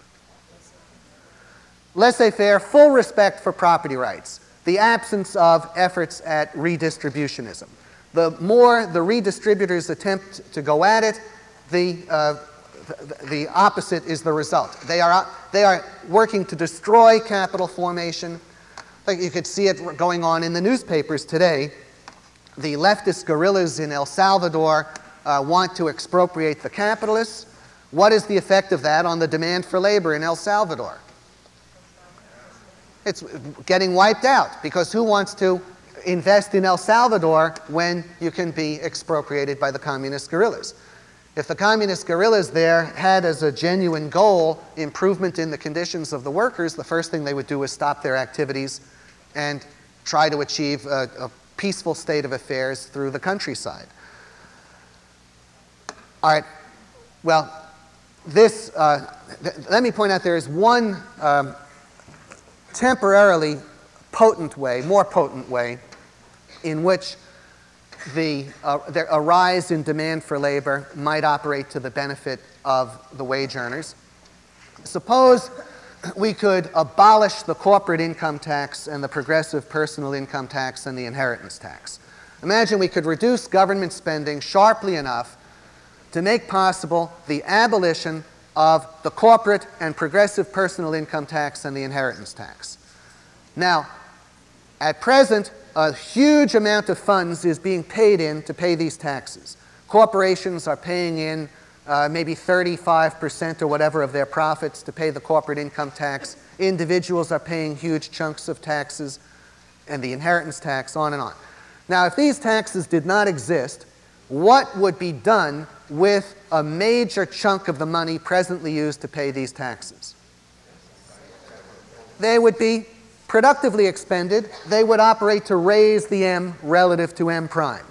B: Laissez-faire, full respect for property rights, the absence of efforts at redistributionism. The more the redistributors attempt to go at it, the uh, the opposite is the result. They are, they are working to destroy capital formation. Like you could see it going on in the newspapers today. The leftist guerrillas in El Salvador uh, want to expropriate the capitalists. What is the effect of that on the demand for labor in El Salvador? It's getting wiped out, because who wants to invest in El Salvador when you can be expropriated by the communist guerrillas? If the communist guerrillas there had as a genuine goal improvement in the conditions of the workers, the first thing they would do is stop their activities and try to achieve a, a peaceful state of affairs through the countryside. All right, well, this, uh, th- let me point out there is one um, temporarily potent way, more potent way, in which The, uh, the, a rise in demand for labor might operate to the benefit of the wage earners. Suppose we could abolish the corporate income tax and the progressive personal income tax and the inheritance tax. Imagine we could reduce government spending sharply enough to make possible the abolition of the corporate and progressive personal income tax and the inheritance tax. Now, at present, a huge amount of funds is being paid in to pay these taxes. Corporations are paying in uh, maybe thirty-five percent or whatever of their profits to pay the corporate income tax. Individuals are paying huge chunks of taxes and the inheritance tax, on and on. Now, if these taxes did not exist, what would be done with a major chunk of the money presently used to pay these taxes? They would be productively expended. They would operate to raise the M relative to M prime.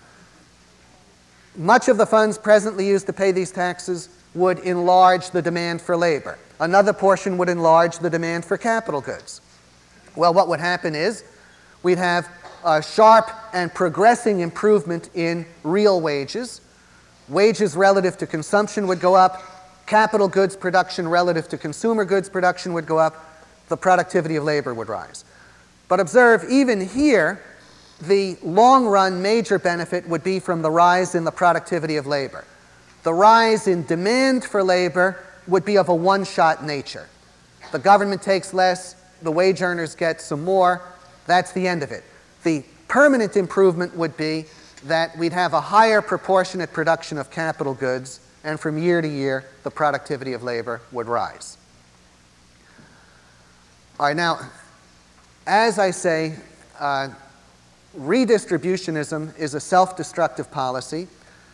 B: Much of the funds presently used to pay these taxes would enlarge the demand for labor. Another portion would enlarge the demand for capital goods. Well, what would happen is we'd have a sharp and progressing improvement in real wages. Wages relative to consumption would go up. Capital goods production relative to consumer goods production would go up. The productivity of labor would rise. But observe, even here, the long-run major benefit would be from the rise in the productivity of labor. The rise in demand for labor would be of a one-shot nature. The government takes less, the wage earners get some more, that's the end of it. The permanent improvement would be that we'd have a higher proportionate production of capital goods, and from year to year, the productivity of labor would rise. All right, now, as I say, uh, redistributionism is a self-destructive policy.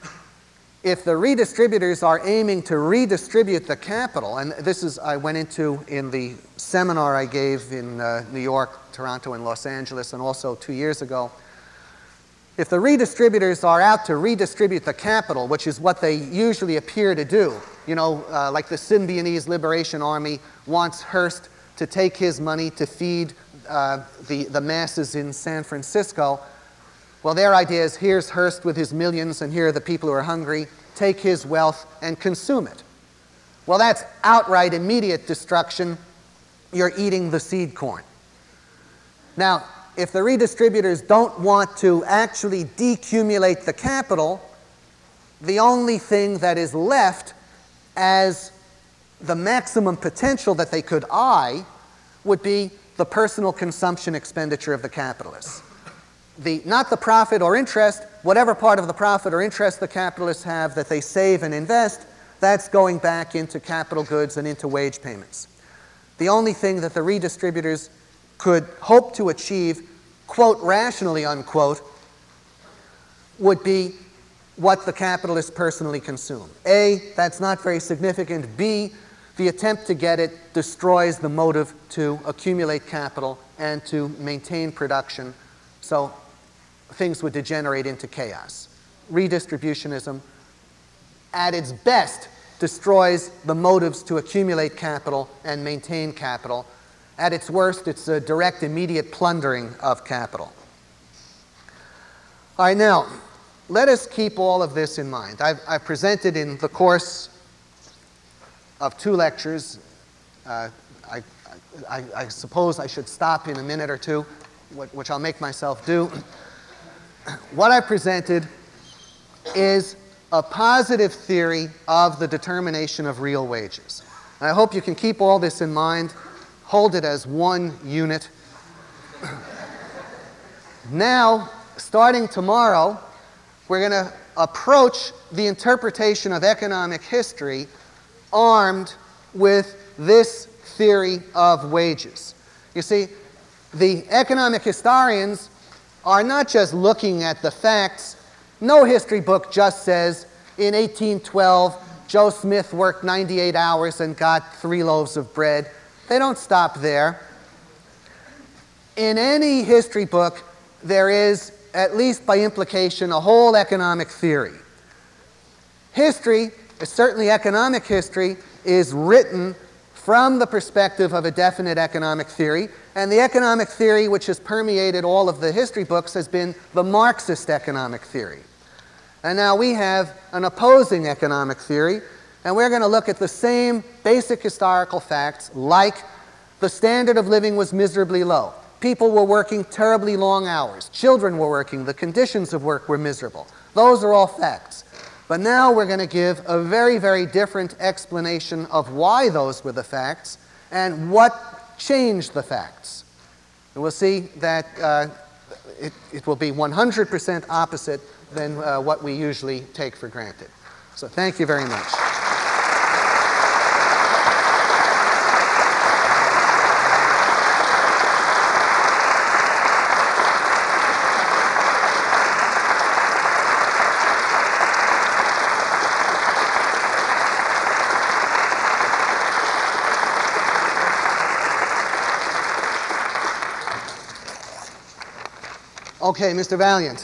B: If the redistributors are aiming to redistribute the capital, and this is I went into in the seminar I gave in uh, New York, Toronto, and Los Angeles, and also two years ago, if the redistributors are out to redistribute the capital, which is what they usually appear to do, you know, uh, like the Symbionese Liberation Army wants Hearst to take his money to feed uh, the, the masses in San Francisco. Well, their idea is here's Hearst with his millions, and here are the people who are hungry. Take his wealth and consume it. Well, that's outright immediate destruction. You're eating the seed corn. Now, if the redistributors don't want to actually decumulate the capital, the only thing that is left as the maximum potential that they could eye would be the personal consumption expenditure of the capitalists. The, not the profit or interest, whatever part of the profit or interest the capitalists have that they save and invest, that's going back into capital goods and into wage payments. The only thing that the redistributors could hope to achieve, quote, rationally, unquote, would be what the capitalists personally consume. A, that's not very significant. B, the attempt to get it destroys the motive to accumulate capital and to maintain production. So things would degenerate into chaos. Redistributionism, at its best, destroys the motives to accumulate capital and maintain capital. At its worst, it's a direct, immediate plundering of capital. All right, now, let us keep all of this in mind. I've, I've presented in the course of two lectures. Uh, I, I, I suppose I should stop in a minute or two, which I'll make myself do. What I presented is a positive theory of the determination of real wages. And I hope you can keep all this in mind, hold it as one unit. Now, starting tomorrow, we're going to approach the interpretation of economic history armed with this theory of wages. You see, the economic historians are not just looking at the facts. No history book just says, in eighteen twelve, Joe Smith worked ninety-eight hours and got three loaves of bread. They don't stop there. In any history book, there is, at least by implication, a whole economic theory. History, certainly economic history, is written from the perspective of a definite economic theory, and the economic theory which has permeated all of the history books has been the Marxist economic theory. And now we have an opposing economic theory, and we're going to look at the same basic historical facts, like the standard of living was miserably low. People were working terribly long hours. Children were working. The conditions of work were miserable. Those are all facts. But now we're going to give a very, very different explanation of why those were the facts and what changed the facts. And we'll see that uh, it, it will be one hundred percent opposite than uh, what we usually take for granted. So thank you very much. Okay, Mister Valiant.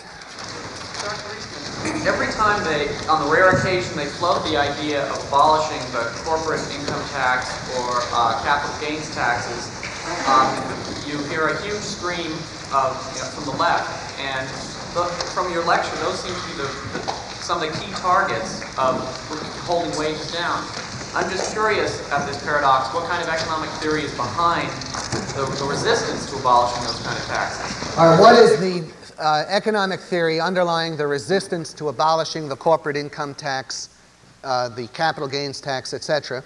C: Every time they, on the rare occasion, they float the idea of abolishing the corporate income tax or uh, capital gains taxes, um, you hear a huge scream of, you know, from the left. And the, from your lecture, those seem to be the, the, some of the key targets of holding wages down. I'm just curious at this paradox, what kind of economic theory is behind the, the resistance to abolishing those kind of taxes?
B: All right, what is the uh, economic theory underlying the resistance to abolishing the corporate income tax, uh, the capital gains tax, et cetera?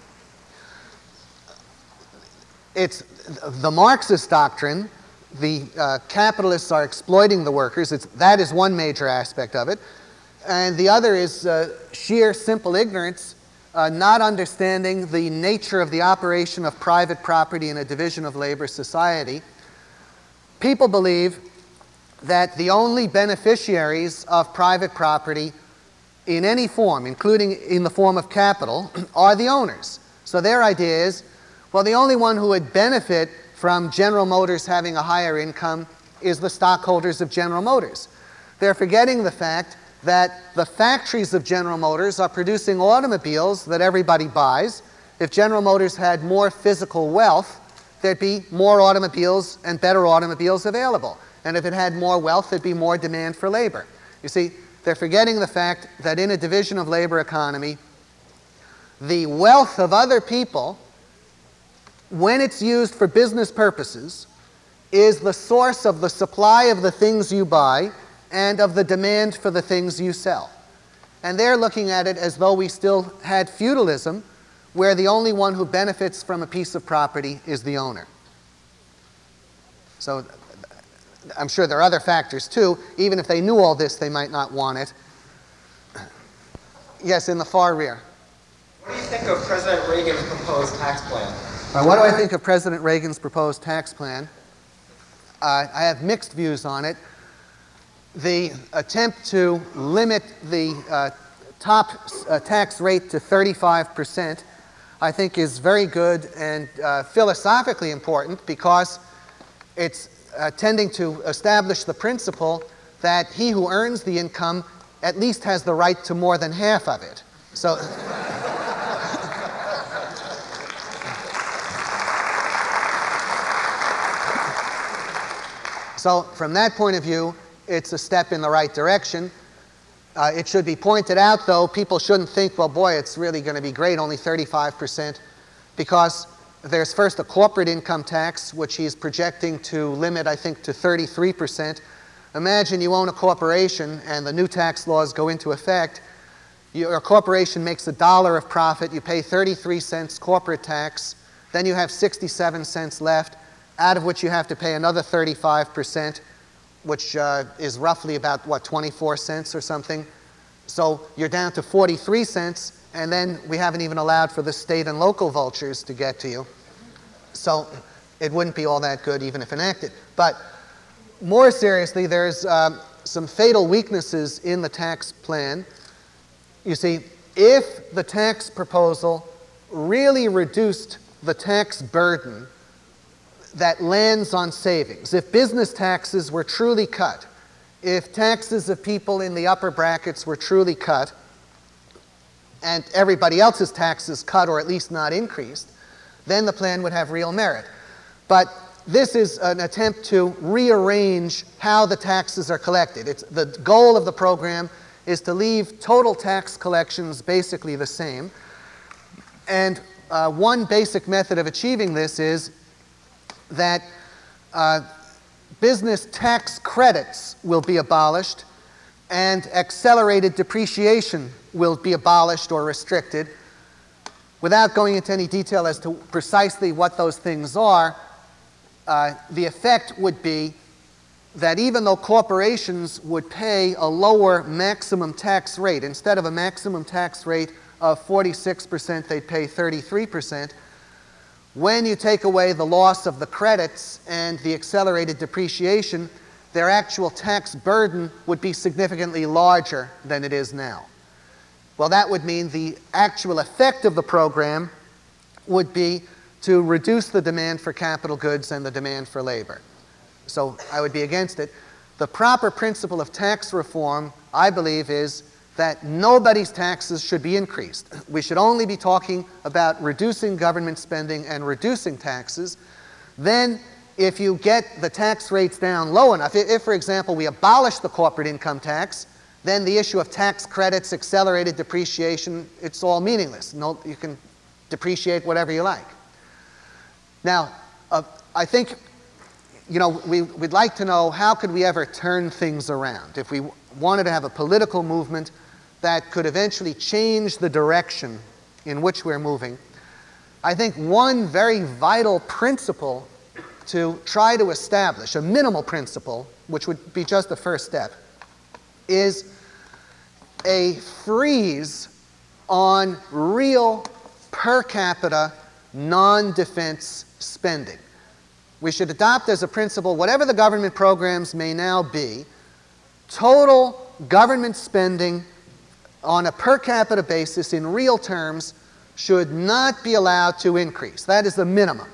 B: It's the Marxist doctrine. The uh, capitalists are exploiting the workers. It's, that is one major aspect of it. And the other is uh, sheer simple ignorance, uh, not understanding the nature of the operation of private property in a division of labor society. People believe that the only beneficiaries of private property in any form, including in the form of capital, are the owners. So their idea is, well, the only one who would benefit from General Motors having a higher income is the stockholders of General Motors. They're forgetting the fact that the factories of General Motors are producing automobiles that everybody buys. If General Motors had more physical wealth, there'd be more automobiles and better automobiles available. And if it had more wealth, there'd be more demand for labor. You see, they're forgetting the fact that in a division of labor economy, the wealth of other people, when it's used for business purposes, is the source of the supply of the things you buy and of the demand for the things you sell. And they're looking at it as though we still had feudalism, where the only one who benefits from a piece of property is the owner. So I'm sure there are other factors too. Even if they knew all this, they might not want it. Yes, in the far rear.
D: What do you think of President Reagan's proposed tax plan?
B: Uh, what do I think of President Reagan's proposed tax plan? Uh, I have mixed views on it. The attempt to limit the uh, top uh, tax rate to thirty-five percent, I think, is very good and uh, philosophically important, because it's uh, tending to establish the principle that he who earns the income at least has the right to more than half of it. So. So from that point of view, it's a step in the right direction. Uh, it should be pointed out, though, people shouldn't think, well, boy, it's really going to be great, only thirty-five percent, because there's first a corporate income tax, which he's projecting to limit, I think, to thirty-three percent. Imagine you own a corporation and the new tax laws go into effect. Your corporation makes a dollar of profit, you pay thirty-three cents corporate tax, then you have sixty-seven cents left, out of which you have to pay another thirty-five percent, which uh, is roughly about, what, twenty-four cents or something. So you're down to forty-three cents, and then we haven't even allowed for the state and local vultures to get to you. So it wouldn't be all that good even if enacted. But more seriously, there's um, some fatal weaknesses in the tax plan. You see, if the tax proposal really reduced the tax burden that lands on savings, if business taxes were truly cut, if taxes of people in the upper brackets were truly cut, and everybody else's taxes cut or at least not increased, then the plan would have real merit. But this is an attempt to rearrange how the taxes are collected. It's, the goal of the program is to leave total tax collections basically the same. And uh, one basic method of achieving this is that uh, business tax credits will be abolished and accelerated depreciation will be abolished or restricted. Without going into any detail as to precisely what those things are, uh, the effect would be that even though corporations would pay a lower maximum tax rate, instead of a maximum tax rate of forty-six percent, they'd pay thirty-three percent. When you take away the loss of the credits and the accelerated depreciation, their actual tax burden would be significantly larger than it is now. Well, that would mean the actual effect of the program would be to reduce the demand for capital goods and the demand for labor. So I would be against it. The proper principle of tax reform, I believe, is that nobody's taxes should be increased. We should only be talking about reducing government spending and reducing taxes. Then, if you get the tax rates down low enough, if, for example, we abolish the corporate income tax, then the issue of tax credits, accelerated depreciation, it's all meaningless. No, you can depreciate whatever you like. Now, uh, I think, you know, we, we'd like to know how could we ever turn things around if we wanted to have a political movement that could eventually change the direction in which we're moving. I think one very vital principle to try to establish, a minimal principle, which would be just the first step, is a freeze on real per capita non-defense spending. We should adopt as a principle, whatever the government programs may now be, total government spending on a per capita basis in real terms should not be allowed to increase. That is the minimum.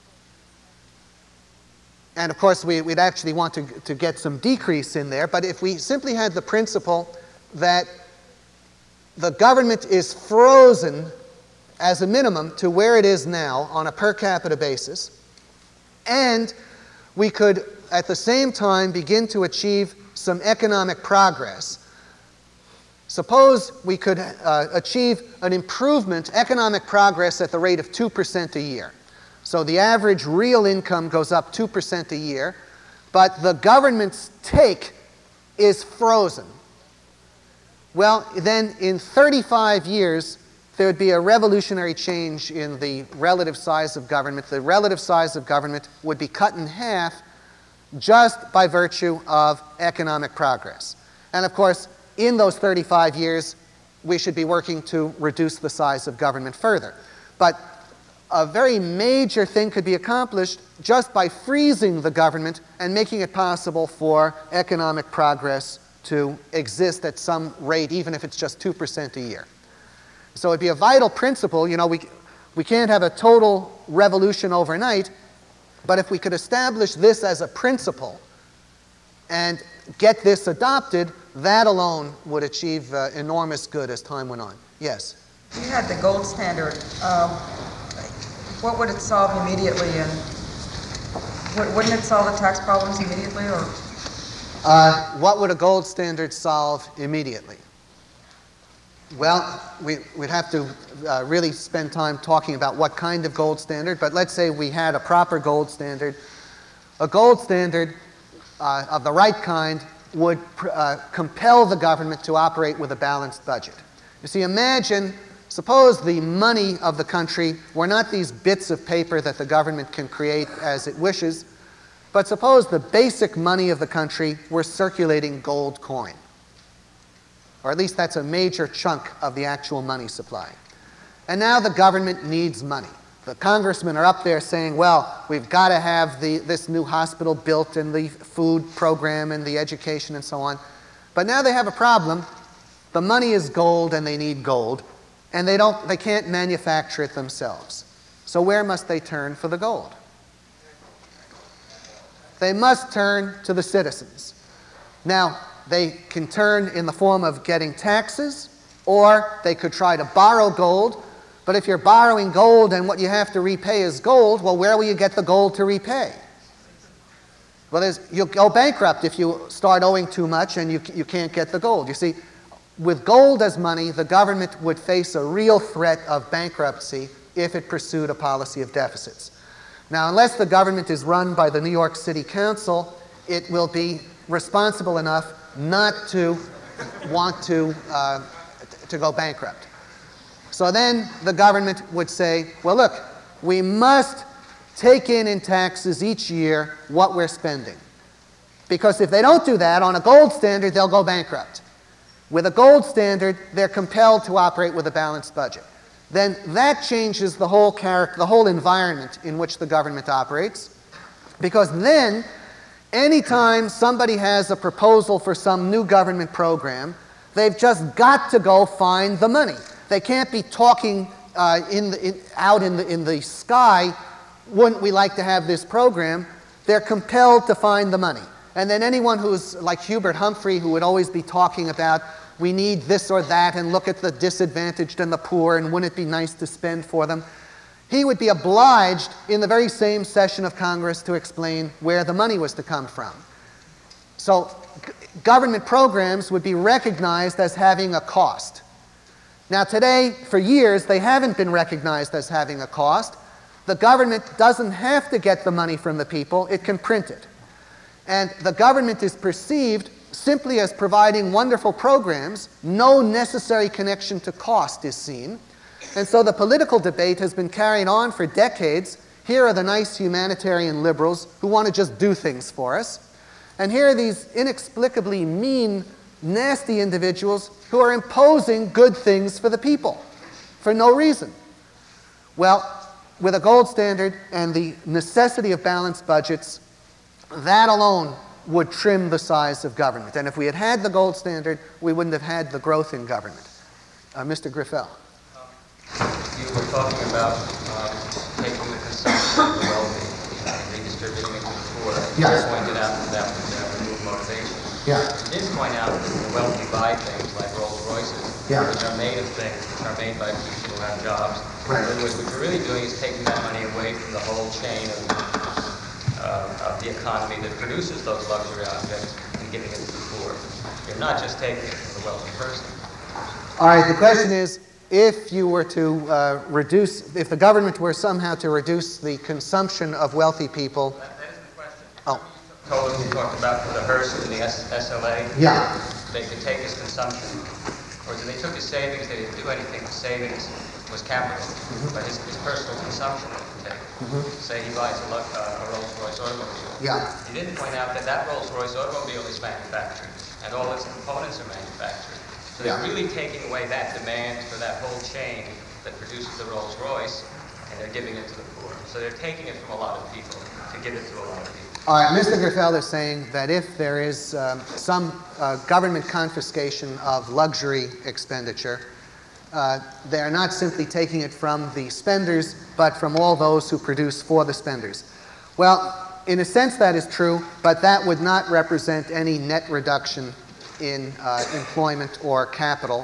B: And of course, we, we'd actually want to, to get some decrease in there, but if we simply had the principle that the government is frozen as a minimum to where it is now on a per capita basis, and we could at the same time begin to achieve some economic progress. Suppose we could uh, achieve an improvement, economic progress at the rate of two percent a year. So the average real income goes up two percent a year, but the government's take is frozen. Well, then in thirty-five years, there would be a revolutionary change in the relative size of government. The relative size of government would be cut in half just by virtue of economic progress. And of course, in those thirty-five years, we should be working to reduce the size of government further. But a very major thing could be accomplished just by freezing the government and making it possible for economic progress to exist at some rate, even if it's just two percent a year. So it'd be a vital principle. You know, we, we can't have a total revolution overnight, but if we could establish this as a principle and get this adopted, that alone would achieve uh, enormous good as time went on. Yes?
E: If you had the gold standard, um, what would it solve immediately, and w- wouldn't it solve the tax problems immediately? Or
B: uh, what would a gold standard solve immediately? Well, we, we'd have to uh, really spend time talking about what kind of gold standard, but let's say we had a proper gold standard. A gold standard uh, of the right kind would uh, compel the government to operate with a balanced budget. You see, imagine, suppose the money of the country were not these bits of paper that the government can create as it wishes, but suppose the basic money of the country were circulating gold coin. Or at least that's a major chunk of the actual money supply. And now the government needs money. The congressmen are up there saying, well, we've got to have the, this new hospital built and the food program and the education and so on. But now they have a problem. The money is gold and they need gold, and they, don't, they can't manufacture it themselves. So where must they turn for the gold? They must turn to the citizens. Now, they can turn in the form of getting taxes, or they could try to borrow gold. But if you're borrowing gold and what you have to repay is gold, well, where will you get the gold to repay? Well, there's, you'll go bankrupt if you start owing too much and you, you can't get the gold. You see, with gold as money, the government would face a real threat of bankruptcy if it pursued a policy of deficits. Now, unless the government is run by the New York City Council, it will be responsible enough not to want to, uh, to go bankrupt. So then the government would say, well, look, we must take in in taxes each year what we're spending. Because if they don't do that, on a gold standard, they'll go bankrupt. With a gold standard, they're compelled to operate with a balanced budget. Then that changes the whole character, the whole environment in which the government operates. Because then, anytime somebody has a proposal for some new government program, they've just got to go find the money. They can't be talking uh, in the, in, out in the, in the sky, wouldn't we like to have this program? They're compelled to find the money. And then anyone who's like Hubert Humphrey, who would always be talking about we need this or that and look at the disadvantaged and the poor and wouldn't it be nice to spend for them, he would be obliged in the very same session of Congress to explain where the money was to come from. So g- government programs would be recognized as having a cost. Now today, for years, they haven't been recognized as having a cost. The government doesn't have to get the money from the people, it can print it. And the government is perceived simply as providing wonderful programs. No necessary connection to cost is seen. And so the political debate has been carried on for decades. Here are the nice humanitarian liberals who want to just do things for us. And here are these inexplicably mean, nasty individuals who are imposing good things for the people for no reason. Well, with a gold standard and the necessity of balanced budgets, that alone would trim the size of government. And if we had had the gold standard, we wouldn't have had the growth in government. Uh, Mister Griffell.
F: You were talking about um, taking the consumption of the wealthy and redistributing it to the poor.
B: Yes.
F: You pointed out that that would uh, remove motivation.
B: Yeah.
F: You did point out that the wealthy buy things like Rolls Royces,
B: Yeah.
F: which are made of things, which are made by people who have jobs.
B: Right.
F: In other words, what you're really doing is taking that money away from the whole chain of, uh, of the economy that produces those luxury objects and giving it to the poor. You're not just taking it from the wealthy person.
B: All right, the question is, if you were to uh, reduce, if the government were somehow to reduce the consumption of wealthy people.
F: That, that isn't the question.
B: Oh.
F: Told you talked about for the Hearst and the S L A.
B: Yeah.
F: They could take his consumption. Or they took his savings, they didn't do anything. His savings was capital. Mm-hmm. But his, his personal consumption they could take. Mm-hmm. Say he buys a, uh, a Rolls Royce automobile.
B: Yeah.
F: He didn't point out that that Rolls Royce automobile is manufactured and all its components are manufactured. So they're
B: Yeah.
F: really taking away that demand for that whole chain that produces the Rolls Royce, and they're giving it to the poor. So they're taking it from a lot of people to give it to a lot of people.
B: All right, Mister Griffell is saying that if there is um, some uh, government confiscation of luxury expenditure, uh, they are not simply taking it from the spenders, but from all those who produce for the spenders. Well, in a sense that is true, but that would not represent any net reduction in uh, employment or capital,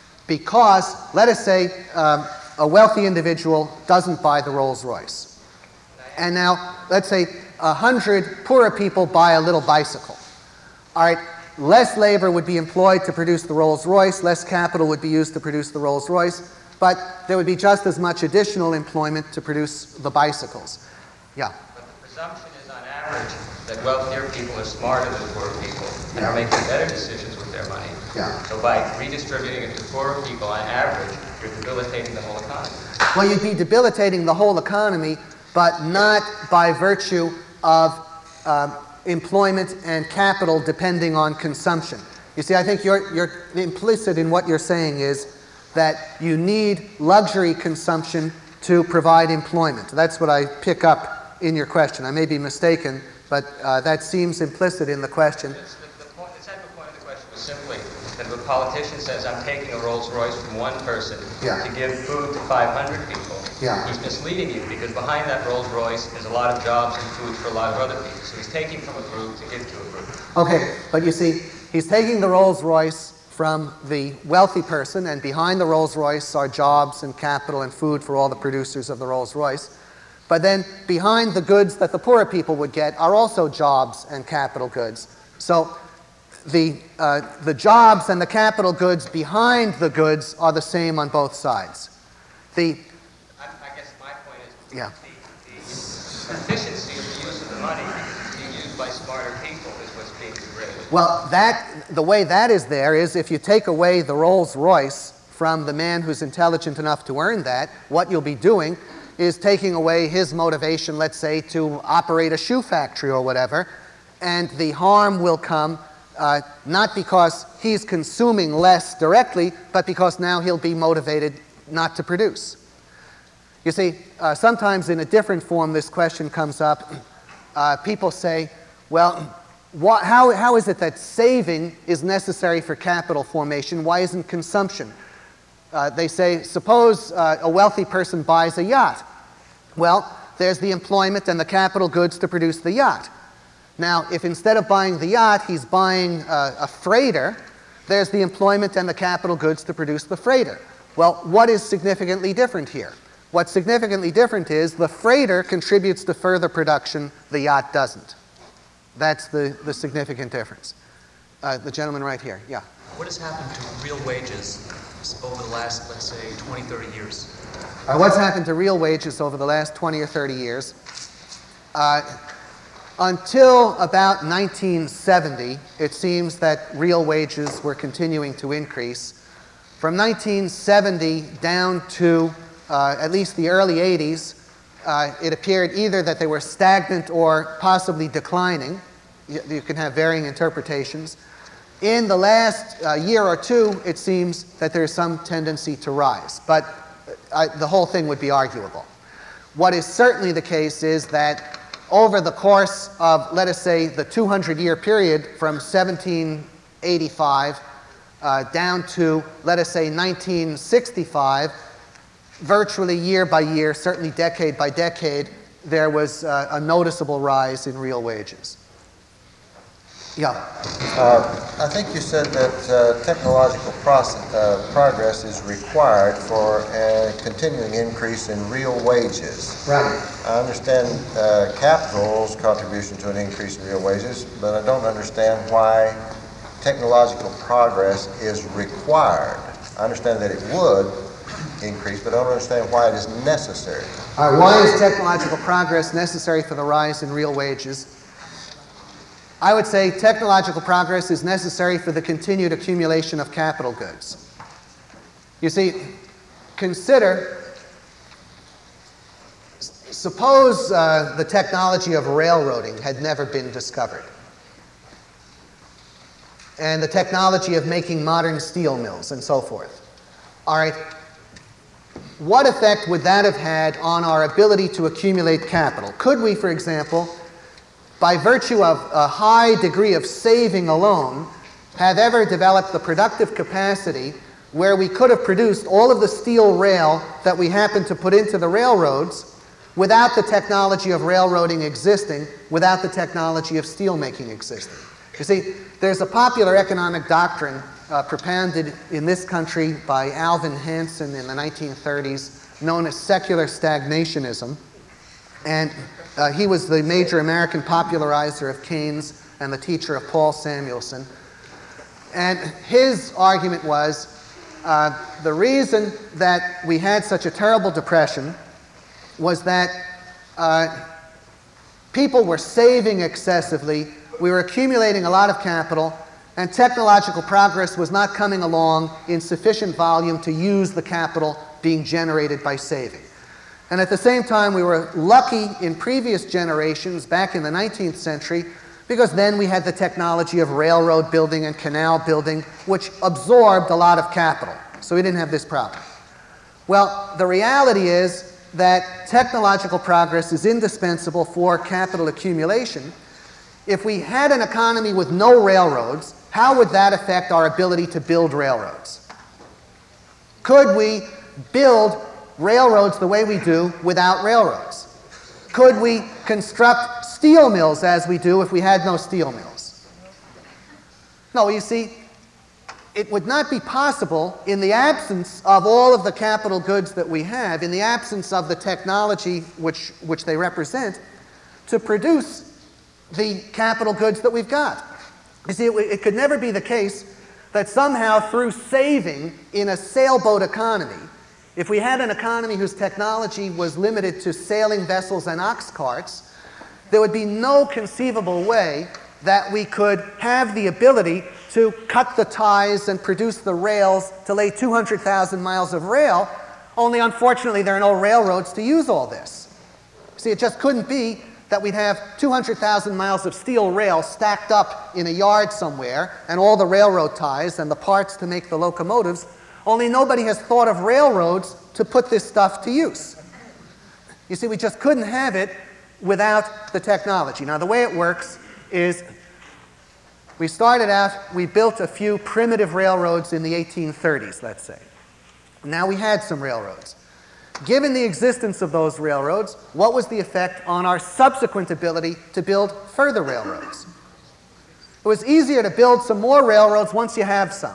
B: because let us say um, a wealthy individual doesn't buy the Rolls Royce. And now, let's say a hundred poorer people buy a little bicycle. All right, less labor would be employed to produce the Rolls Royce, less capital would be used to produce the Rolls Royce, but there would be just as much additional employment to produce the bicycles. Yeah.
F: But the presumption is on average that wealthier people are smarter than poor people and are making better decisions with their money.
B: Yeah.
F: So by redistributing it to poorer people on average, you're debilitating the whole economy.
B: Well, you'd be debilitating the whole economy, but not by virtue of uh, employment and capital depending on consumption. You see, I think you're, you're implicit in what you're saying is that you need luxury consumption to provide employment. That's what I pick up in your question. I may be mistaken, but uh, that seems implicit in the question.
F: The, the, point, the central point of the question was simply that if a politician says, I'm taking a Rolls Royce from one person
B: Yeah.
F: to give food to five hundred people,
B: Yeah.
F: he's misleading you because behind that Rolls Royce is a lot of jobs and food for a lot of other people. So he's taking from a group to give to a group.
B: Okay, but you see, he's taking the Rolls Royce from the wealthy person, and behind the Rolls Royce are jobs and capital and food for all the producers of the Rolls Royce. But then behind the goods that the poorer people would get are also jobs and capital goods. So the, uh, the jobs and the capital goods behind the goods are the same on both sides. The,
F: I, I guess my point is
B: Yeah.
F: the, the efficiency of the use of the money, because it's being used by smarter people, is what's being degraded.
B: well, that, the way that is there is if you take away the Rolls Royce from the man who's intelligent enough to earn that, what you'll be doing is taking away his motivation, let's say, to operate a shoe factory or whatever, and the harm will come uh, not because he's consuming less directly, but because now he'll be motivated not to produce. You see, uh, sometimes in a different form this question comes up. Uh, people say, well, wh- how, how is it that saving is necessary for capital formation? Why isn't consumption? Uh, they say, suppose uh, a wealthy person buys a yacht. Well, there's the employment and the capital goods to produce the yacht. Now, if instead of buying the yacht, he's buying uh, a freighter, there's the employment and the capital goods to produce the freighter. Well, what is significantly different here? What's significantly different is the freighter contributes to further production, the yacht doesn't. That's the, the significant difference. Uh, the gentleman right here, yeah.
G: What has happened to real wages over the last, let's say, twenty, thirty years?
B: Uh, what's happened to real wages over the last twenty or thirty years? Uh, until about nineteen seventy, it seems that real wages were continuing to increase. From nineteen seventy down to uh, at least the early eighties, uh, it appeared either that they were stagnant or possibly declining. You, you can have varying interpretations. In the last uh, year or two, it seems that there's some tendency to rise, but uh, the whole thing would be arguable. What is certainly the case is that over the course of, let us say, the two hundred year period from seventeen eighty-five uh, down to, let us say, nineteen sixty-five, virtually year by year, certainly decade by decade, there was uh, a noticeable rise in real wages. Yeah.
H: Uh, I think you said that uh, technological process, uh, progress is required for a continuing increase in real wages.
B: Right.
H: I understand uh, capital's contribution to an increase in real wages, but I don't understand why technological progress is required. I understand that it would increase, but I don't understand why it is necessary.
B: All right, why is technological progress necessary for the rise in real wages? I would say technological progress is necessary for the continued accumulation of capital goods. You see, consider, s- suppose uh, the technology of railroading had never been discovered, and the technology of making modern steel mills and so forth. All right, what effect would that have had on our ability to accumulate capital? Could we, for example, by virtue of a high degree of saving alone, have ever developed the productive capacity where we could have produced all of the steel rail that we happen to put into the railroads without the technology of railroading existing, without the technology of steel making existing? You see, there's a popular economic doctrine uh, propounded in this country by Alvin Hansen in the nineteen thirties known as secular stagnationism. And uh, he was the major American popularizer of Keynes and the teacher of Paul Samuelson. And his argument was uh, the reason that we had such a terrible depression was that uh, people were saving excessively, we were accumulating a lot of capital, and technological progress was not coming along in sufficient volume to use the capital being generated by saving. And at the same time, we were lucky in previous generations, back in the nineteenth century, because then we had the technology of railroad building and canal building, which absorbed a lot of capital. So we didn't have this problem. Well, the reality is that technological progress is indispensable for capital accumulation. If we had an economy with no railroads, how would that affect our ability to build railroads? Could we build railroads the way we do without railroads? Could we construct steel mills as we do if we had no steel mills? No, you see, it would not be possible in the absence of all of the capital goods that we have, in the absence of the technology which, which they represent, to produce the capital goods that we've got. You see, it, it could never be the case that somehow through saving in a sailboat economy, if we had an economy whose technology was limited to sailing vessels and ox carts, there would be no conceivable way that we could have the ability to cut the ties and produce the rails to lay two hundred thousand miles of rail, only unfortunately there are no railroads to use all this. See, it just couldn't be that we'd have two hundred thousand miles of steel rail stacked up in a yard somewhere and all the railroad ties and the parts to make the locomotives, only nobody has thought of railroads to put this stuff to use. You see, we just couldn't have it without the technology. Now, the way it works is we started out, we built a few primitive railroads in the eighteen thirties, let's say. Now we had some railroads. given the existence of those railroads, what was the effect on our subsequent ability to build further railroads? It was easier to build some more railroads once you have some.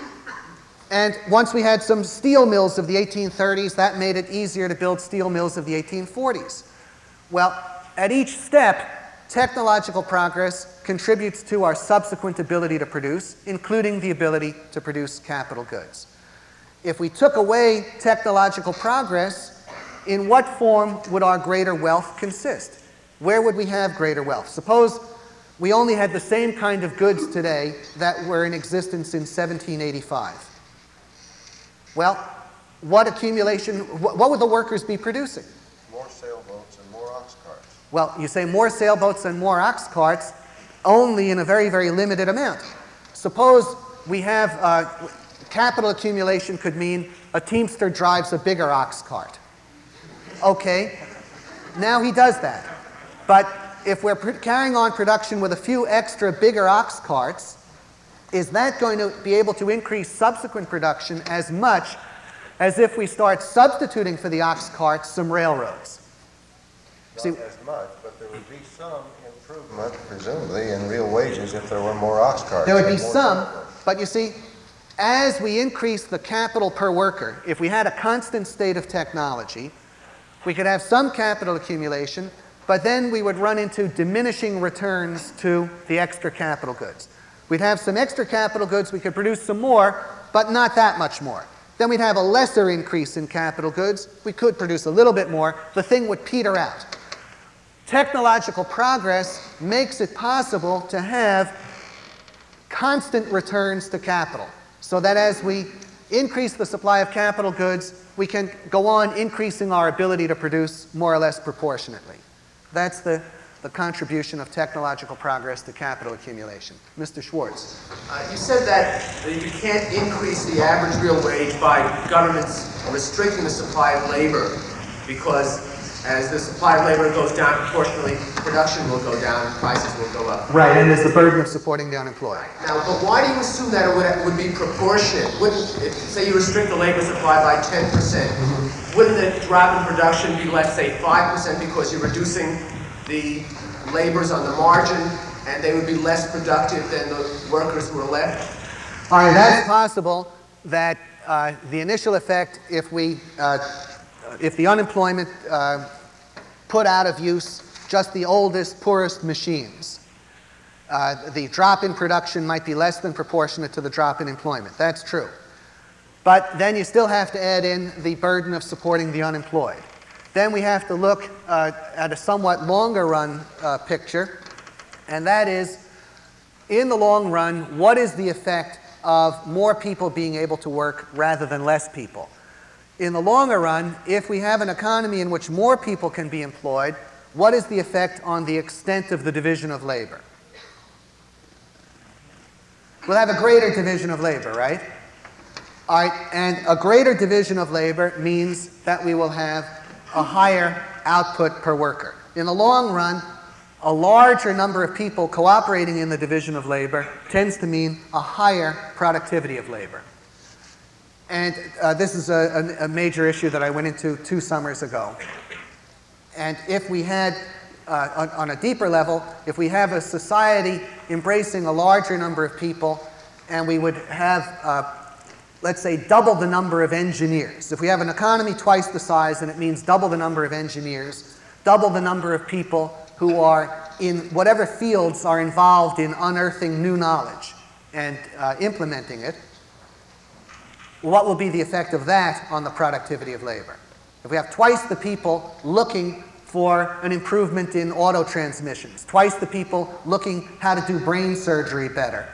B: And once we had some steel mills of the eighteen thirties, that made it easier to build steel mills of the eighteen forties. Well, at each step, technological progress contributes to our subsequent ability to produce, including the ability to produce capital goods. If we took away technological progress, in what form would our greater wealth consist? Where would we have greater wealth? Suppose we only had the same kind of goods today that were in existence in seventeen eighty-five. Well, what accumulation, what would the workers be producing?
H: More sailboats and more ox carts.
B: Well, you say more sailboats and more ox carts, only in a very, very limited amount. Suppose we have, uh, capital accumulation could mean a teamster drives a bigger ox cart. Okay, now he does that. But if we're pr- carrying on production with a few extra bigger ox carts, is that going to be able to increase subsequent production as much as if we start substituting for the ox carts some railroads?
H: Not
B: See,
H: as much, but there would be some improvement, presumably, in real wages if there were more ox carts.
B: there would be
H: and more
B: some,
H: sailboats.
B: but you see, as we increase the capital per worker, if we had a constant state of technology, we could have some capital accumulation, but then we would run into diminishing returns to the extra capital goods. We'd have some extra capital goods, we could produce some more, but not that much more. Then we'd have a lesser increase in capital goods, we could produce a little bit more, the thing would peter out. Technological progress makes it possible to have constant returns to capital, so that as we increase the supply of capital goods, we can go on increasing our ability to produce more or less proportionately. That's the, the contribution of technological progress to capital accumulation. Mister Schwartz.
I: Uh, you said that you can't increase the average real wage by governments restricting the supply of labor, because as the supply of labor goes down proportionally, production will go down and prices will go up.
B: Right, and there's the burden of supporting the unemployed.
I: Now, but why do you assume that it would, would be proportionate? Wouldn't, if, say you restrict the labor supply by ten percent, mm-hmm. wouldn't the drop in production be, let's say, five percent because you're reducing the labors on the margin, and they would be less productive than the workers who are left?
B: All right, that's possible that uh, the initial effect, if we, uh, if the unemployment uh, put out of use just the oldest, poorest machines, uh, the drop in production might be less than proportionate to the drop in employment. That's true. But then you still have to add in the burden of supporting the unemployed. Then we have to look uh, at a somewhat longer run uh, picture, and that is, in the long run, what is the effect of more people being able to work rather than less people? In the longer run, if we have an economy in which more people can be employed, what is the effect on the extent of the division of labor? We'll have a greater division of labor, right? All right, and a greater division of labor means that we will have a higher output per worker. In the long run, a larger number of people cooperating in the division of labor tends to mean a higher productivity of labor. And uh, this is a, a, a major issue that I went into two summers ago. And if we had, uh, on, on a deeper level, if we have a society embracing a larger number of people, and we would have, uh, let's say, double the number of engineers. If we have an economy twice the size, and it means double the number of engineers, double the number of people who are in whatever fields are involved in unearthing new knowledge and uh, implementing it, what will be the effect of that on the productivity of labor? If we have twice the people looking for an improvement in auto transmissions, twice the people looking how to do brain surgery better,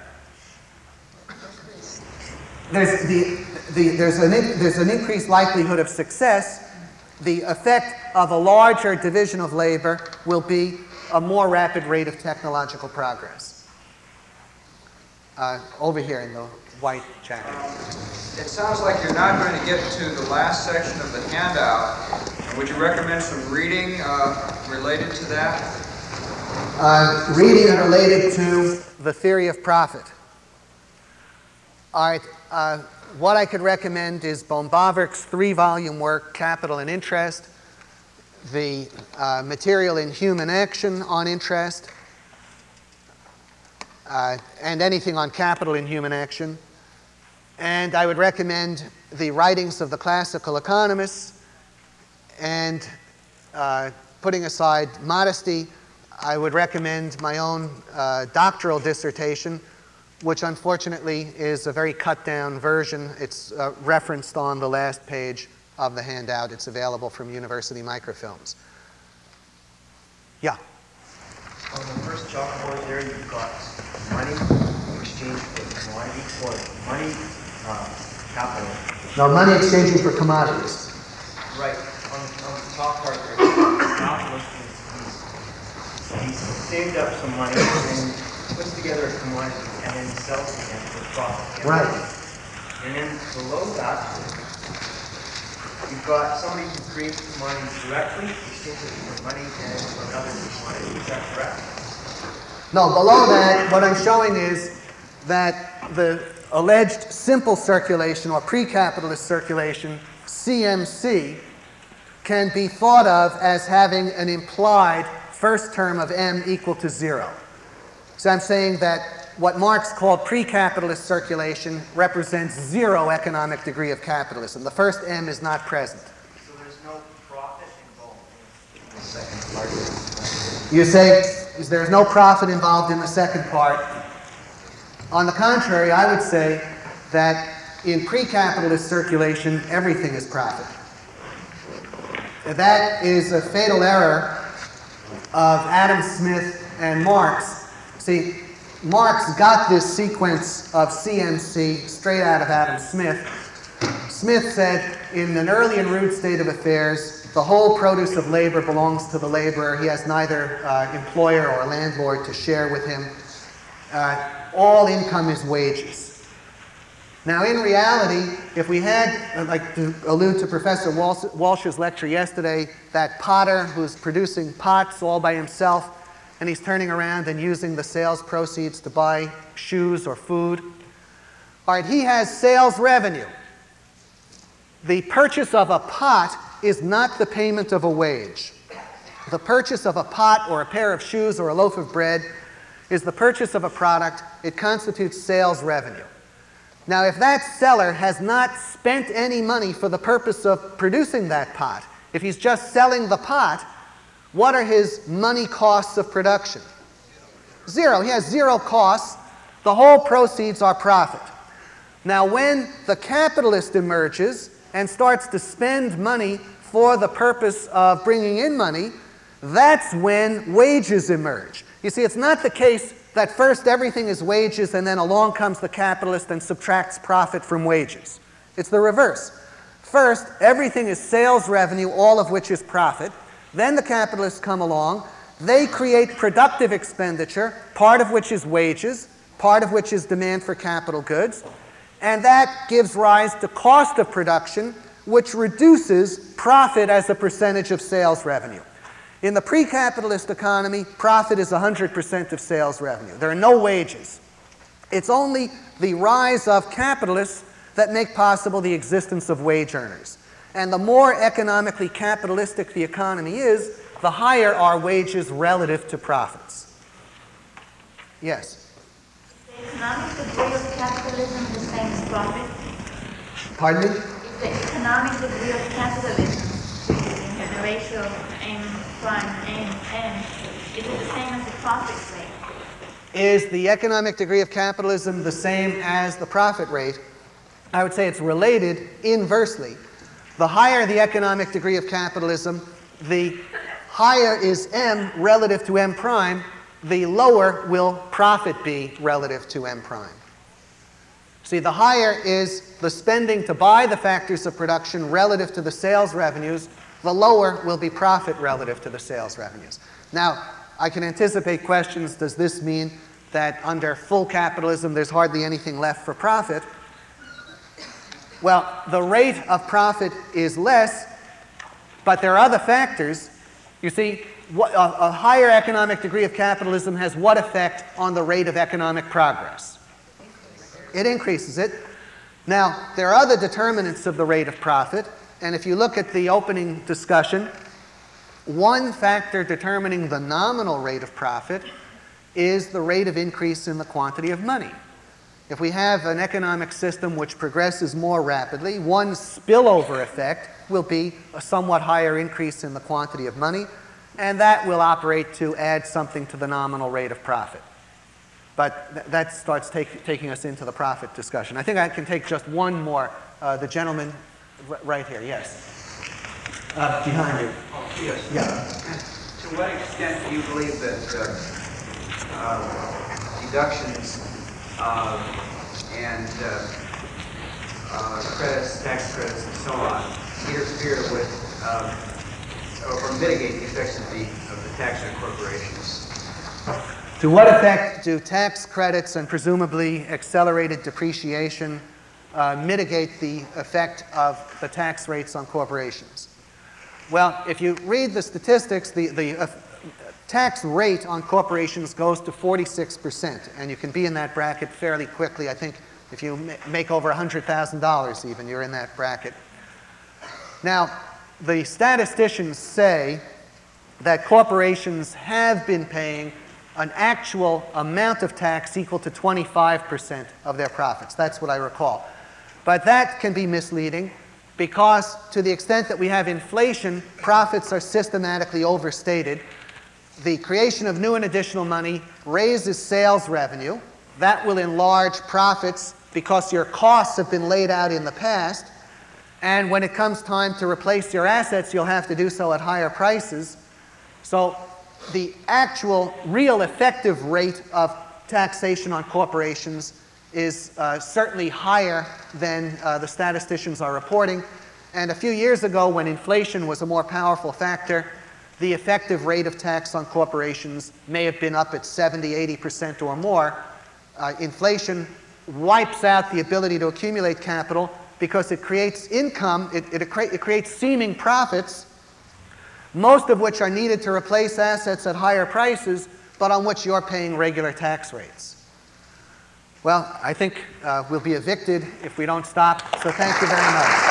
B: there's, the, the, there's, an, there's an increased likelihood of success. The effect of a larger division of labor will be a more rapid rate of technological progress. Uh, over here in the white jacket.
J: It sounds like you're not going to get to the last section of the handout. Would you recommend some reading uh, related to that?
B: Uh, reading related to the theory of profit. All right. Uh, what I could recommend is Bombaverk's three-volume work, Capital and Interest, the uh, material in Human Action on interest, uh, and anything on capital in human action. And I would recommend the writings of the classical economists, and uh, putting aside modesty, I would recommend my own uh, doctoral dissertation, which unfortunately is a very cut-down version. It's uh, referenced on the last page of the handout. It's available from University Microfilms. Yeah?
K: On the first chalkboard there, you've got money in exchange for commodity, or money, uh, capital.
B: No, money exchanging for commodities.
K: Right. On, on the top part there, the capitalist is he's, he's saved up some money and puts together a commodity and then sells it again for profit.
B: Right.
K: And then below that, you've got somebody who creates commodities directly, exchanges it for money and for another commodity. Is that correct?
B: No, below that, what I'm showing is that the alleged simple circulation or pre-capitalist circulation, C M C, can be thought of as having an implied first term of M equal to zero. So I'm saying that what Marx called pre-capitalist circulation represents zero economic degree of capitalism. The first M is not present.
K: So there's no profit involved in the second part?
B: You say there's no profit involved in the second part. On the contrary, I would say that in pre-capitalist circulation, everything is profit. That is a fatal error of Adam Smith and Marx. See, Marx got this sequence of C M C straight out of Adam Smith. Smith said, in an early and rude state of affairs, the whole produce of labor belongs to the laborer. He has neither uh, employer or landlord to share with him. Uh, all income is wages. Now, in reality, if we had, I'd like to allude to Professor Walsh, Walsh's lecture yesterday, that potter who's producing pots all by himself, and he's turning around and using the sales proceeds to buy shoes or food. All right, he has sales revenue. The purchase of a pot is not the payment of a wage. The purchase of a pot or a pair of shoes or a loaf of bread is the purchase of a product. It constitutes sales revenue. Now, if that seller has not spent any money for the purpose of producing that pot, if he's just selling the pot, what are his money costs of production? Zero. He has zero costs. The whole proceeds are profit. Now, when the capitalist emerges and starts to spend money for the purpose of bringing in money, that's when wages emerge. You see, it's not the case that first everything is wages and then along comes the capitalist and subtracts profit from wages. It's the reverse. First, everything is sales revenue, all of which is profit. Then the capitalists come along. They create productive expenditure, part of which is wages, part of which is demand for capital goods. And that gives rise to cost of production, which reduces profit as a percentage of sales revenue. In the pre-capitalist economy, profit is one hundred percent of sales revenue. There are no wages. It's only the rise of capitalists that make possible the existence of wage earners. And the more economically capitalistic the economy is, the higher are wages relative to profits. Yes?
L: Is the economic degree of capitalism the same as profit?
B: Pardon me?
L: Is the economic degree of capitalism, in the ratio of M prime and M, M, is it the same as the profit rate?
B: Is the economic degree of capitalism the same as the profit rate? I would say it's related inversely. The higher the economic degree of capitalism, the higher is M relative to M prime, the lower will profit be relative to M prime. See, the higher is the spending to buy the factors of production relative to the sales revenues, the lower will be profit relative to the sales revenues. Now, I can anticipate questions. Does this mean that under full capitalism there's hardly anything left for profit? Well, the rate of profit is less, but there are other factors. You see, what, a, a higher economic degree of capitalism has what effect on the rate of economic progress? it increases it. Now, there are other determinants of the rate of profit, and if you look at the opening discussion, one factor determining the nominal rate of profit is the rate of increase in the quantity of money. If we have an economic system which progresses more rapidly, one spillover effect will be a somewhat higher increase in the quantity of money, and that will operate to add something to the nominal rate of profit. But th that starts take, taking us into the profit discussion. I think I can take just one more. Uh, the gentleman r right here, yes. Uh, behind you.
M: Oh, yes.
B: Yeah.
M: To what extent do you believe that uh, uh, deductions uh, and uh, uh, credits, tax credits, and so on interfere with um, or, or mitigate the effects of the of the tax on corporations?
B: To what effect do tax credits and presumably accelerated depreciation uh, mitigate the effect of the tax rates on corporations? Well, if you read the statistics, the, the uh, tax rate on corporations goes to forty-six percent, and you can be in that bracket fairly quickly. I think if you ma make over one hundred thousand dollars even, you're in that bracket. Now, the statisticians say that corporations have been paying an actual amount of tax equal to twenty-five percent of their profits. That's what I recall. But that can be misleading because to the extent that we have inflation, profits are systematically overstated. The creation of new and additional money raises sales revenue. That will enlarge profits because your costs have been laid out in the past. And when it comes time to replace your assets, you'll have to do so at higher prices. So the actual, real effective rate of taxation on corporations is uh, certainly higher than uh, the statisticians are reporting. And a few years ago, when inflation was a more powerful factor, the effective rate of tax on corporations may have been up at seventy, eighty percent or more. Uh, inflation wipes out the ability to accumulate capital because it creates income, it, it, it creates seeming profits, most of which are needed to replace assets at higher prices, but on which you're paying regular tax rates. Well, I think uh, we'll be evicted if we don't stop, so thank you very much.